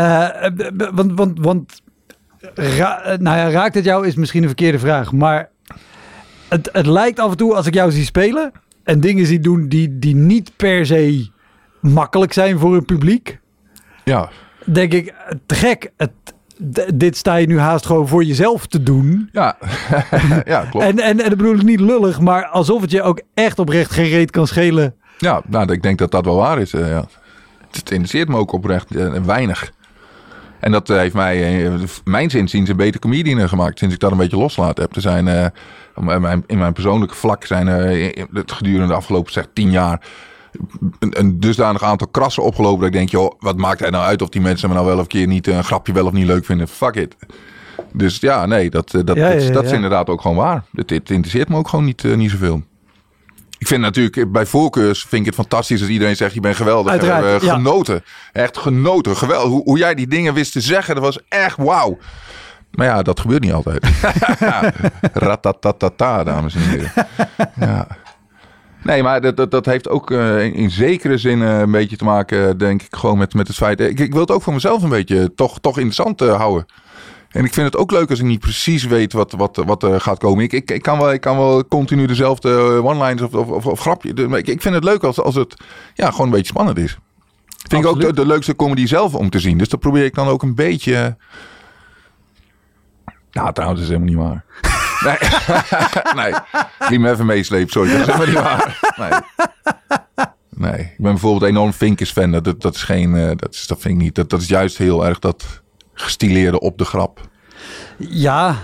A: Raakt het jou is misschien een verkeerde vraag. Maar het lijkt af en toe als ik jou zie spelen... en dingen zie doen die niet per se makkelijk zijn voor het publiek...
B: Ja.
A: Denk ik, te gek... Dit sta je nu haast gewoon voor jezelf te doen. Ja,
B: ja, klopt.
A: En dat bedoel ik niet lullig, maar alsof het je ook echt oprecht geen reet kan schelen.
B: Ja, nou, ik denk dat dat wel waar is. Ja. Het interesseert me ook oprecht weinig. En dat heeft mij, mijns inziens, een betere comedian gemaakt. Sinds ik dat een beetje loslaten heb. Er zijn, in mijn persoonlijke vlak zijn gedurende de afgelopen 10 jaar... een dusdanig aantal krassen opgelopen dat ik denk, joh, wat maakt het nou uit of die mensen me nou wel of keer niet een grapje wel of niet leuk vinden? Fuck it. Dus ja, nee, dat is inderdaad ook gewoon waar. Het interesseert me ook gewoon niet zoveel. Ik vind natuurlijk, bij voorkeurs vind ik het fantastisch als iedereen zegt, je bent geweldig. Genoten. Echt genoten. Geweldig. Hoe jij die dingen wist te zeggen, dat was echt wauw. Maar ja, dat gebeurt niet altijd. Ratatatata, dames en heren. Ja. Nee, maar dat heeft ook in zekere zin een beetje te maken, denk ik, gewoon met het feit... Ik wil het ook voor mezelf een beetje toch interessant houden. En ik vind het ook leuk als ik niet precies weet wat er gaat komen. Ik kan wel continu dezelfde one-liners of grapje. Ik vind het leuk als het gewoon een beetje spannend is. Vind ik ook de leukste comedy zelf om te zien. Dus dat probeer ik dan ook een beetje... Nou, trouwens, dat is helemaal niet waar. Nee, liet me even meeslepen, sorry. Dat is helemaal niet waar. Nee, ik ben bijvoorbeeld een enorm Vinkers-fan. Dat is geen, dat vind ik niet. Dat is juist heel erg dat gestileerde op de grap.
A: Ja.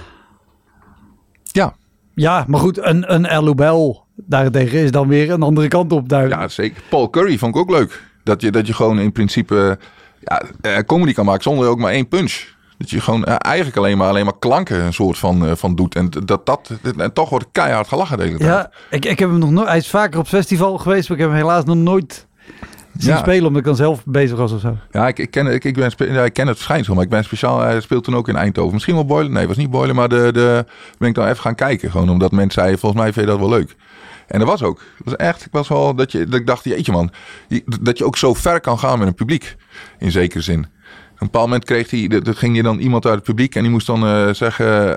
A: Ja, maar goed, een El Lubel daartegen is dan weer een andere kant op.
B: Ja, zeker. Paul Curry vond ik ook leuk. Dat je gewoon in principe comedy kan maken zonder ook maar 1 punch. Dat je gewoon eigenlijk alleen maar klanken een soort van doet. En en toch wordt keihard gelachen de hele tijd.
A: Ja, ik heb hem nog nooit... Hij is vaker op het festival geweest, maar ik heb hem helaas nog nooit zien spelen, omdat ik dan zelf bezig was of zo. Ja,
B: ik ken het verschijnsel, maar ik ben speciaal... Hij speelt toen ook in Eindhoven. Misschien wel Boiler. Nee, het was niet Boiler, maar ben ik dan even gaan kijken. Gewoon omdat mensen zeiden, volgens mij vind je dat wel leuk. En dat was ook. Ik was wel dat ik dacht, jeetje man, dat je ook zo ver kan gaan met een publiek. In zekere zin. Op een bepaald moment ging je dan iemand uit het publiek en die moest dan zeggen...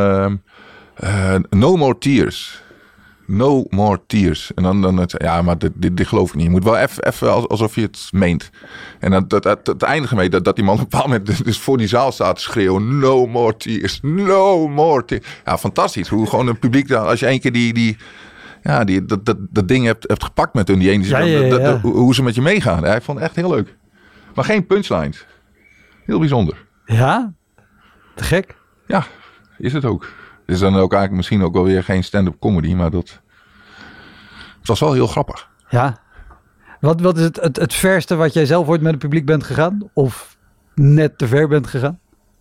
B: no more tears. No more tears. En dan ja, maar dit geloof ik niet. Je moet wel even alsof je het meent. En het eindigen mee dat die man op een bepaald moment dus voor die zaal staat te schreeuwen... No more tears. No more tears. Ja, fantastisch. Hoe gewoon een publiek, als je 1 keer ja, dat ding hebt gepakt met hun. Die ene, hoe ze met je meegaan. Ja, ik vond het echt heel leuk. Maar geen punchlines. Heel bijzonder.
A: Ja? Te gek.
B: Ja, is het ook. Het is dan ook eigenlijk misschien ook wel weer geen stand-up comedy, maar het was wel heel grappig.
A: Ja. Wat is het verste wat jij zelf ooit met het publiek bent gegaan? Of net te ver bent gegaan?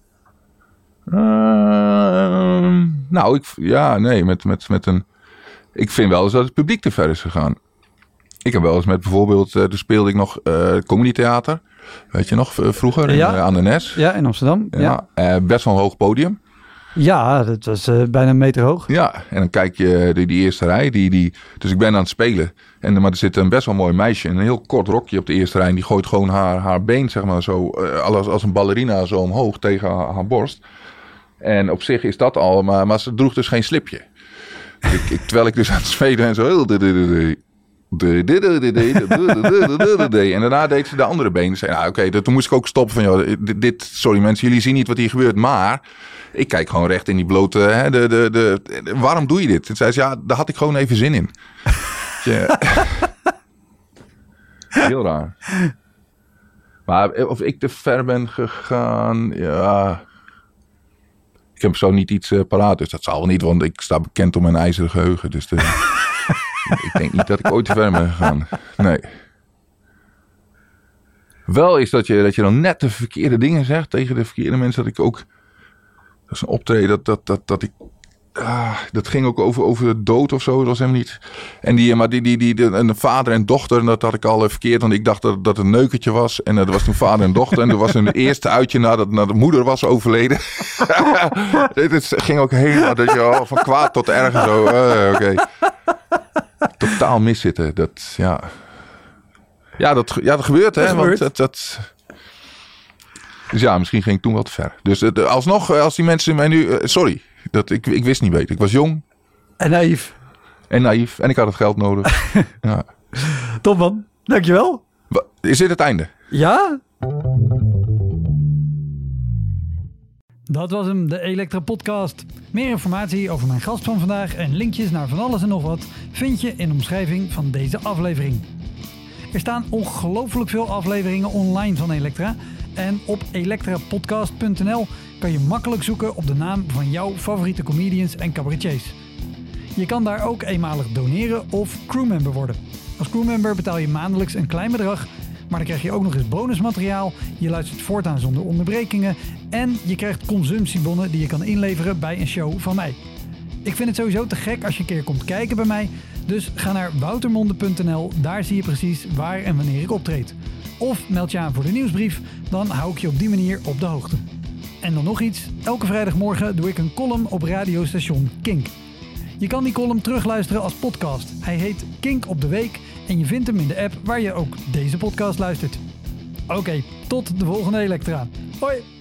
B: Met een... Ik vind wel eens dat het publiek te ver is gegaan. Ik heb wel eens met bijvoorbeeld... toen speelde ik nog comedytheater. Weet je nog, vroeger aan de Nes.
A: Ja, in Amsterdam.
B: Ja. Best wel een hoog podium.
A: Ja, dat was bijna een meter hoog.
B: Ja, en dan kijk je die eerste rij. Dus ik ben aan het spelen. Maar er zit een best wel mooi meisje in een heel kort rokje op de eerste rij. En die gooit gewoon haar been, zeg maar, zo als een ballerina zo omhoog tegen haar borst. En op zich is dat al, maar ze droeg dus geen slipje. Terwijl ik dus aan het spelen en zo... En daarna deed ze de andere been. Toen moest ik ook stoppen van... Joh, sorry mensen, jullie zien niet wat hier gebeurt, maar... Ik kijk gewoon recht in die blote... waarom doe je dit? En zei ze, ja, daar had ik gewoon even zin in. Heel raar. Maar of ik te ver ben gegaan... Ja... Ik heb zo niet iets paraat, dus dat zal wel niet, want ik sta bekend om mijn ijzeren geheugen. Dus ik denk niet dat ik ooit te ver ben gegaan. Nee. Wel is dat je dan net de verkeerde dingen zegt tegen de verkeerde mensen. Dat ik ook... Dat is een optreden dat ik... dat ging ook over de dood of zo. Dat was helemaal niet... En de vader en dochter, dat had ik al verkeerd. Want ik dacht dat het een neukertje was. En dat was toen vader en dochter. En dat was hun eerste uitje nadat de moeder was overleden. Het ging ook helemaal van kwaad tot erg. Zo. Oké. Totaal miszitten. Dat, ja. Dat gebeurt, hè. Want dus ja, misschien ging ik toen wel te ver. Dus alsnog, als die mensen mij nu... sorry, ik wist niet beter. Ik was jong.
A: En naïef.
B: En ik had het geld nodig. Ja.
A: Top man, dankjewel.
B: Is dit het einde?
A: Ja. Dat was hem, de Elektra Podcast. Meer informatie over mijn gast van vandaag en linkjes naar van alles en nog wat vind je in de omschrijving van deze aflevering. Er staan ongelooflijk veel afleveringen online van Elektra. En op elektrapodcast.nl kan je makkelijk zoeken op de naam van jouw favoriete comedians en cabaretiers. Je kan daar ook eenmalig doneren of crewmember worden. Als crewmember betaal je maandelijks een klein bedrag, maar dan krijg je ook nog eens bonusmateriaal. Je luistert voortaan zonder onderbrekingen en je krijgt consumptiebonnen die je kan inleveren bij een show van mij. Ik vind het sowieso te gek als je een keer komt kijken bij mij, dus ga naar woutermonde.nl, daar zie je precies waar en wanneer ik optreed. Of meld je aan voor de nieuwsbrief, dan hou ik je op die manier op de hoogte. En dan nog iets, elke vrijdagmorgen doe ik een column op radiostation Kink. Je kan die column terugluisteren als podcast. Hij heet Kink op de Week en je vindt hem in de app waar je ook deze podcast luistert. Oké, tot de volgende Elektra. Hoi!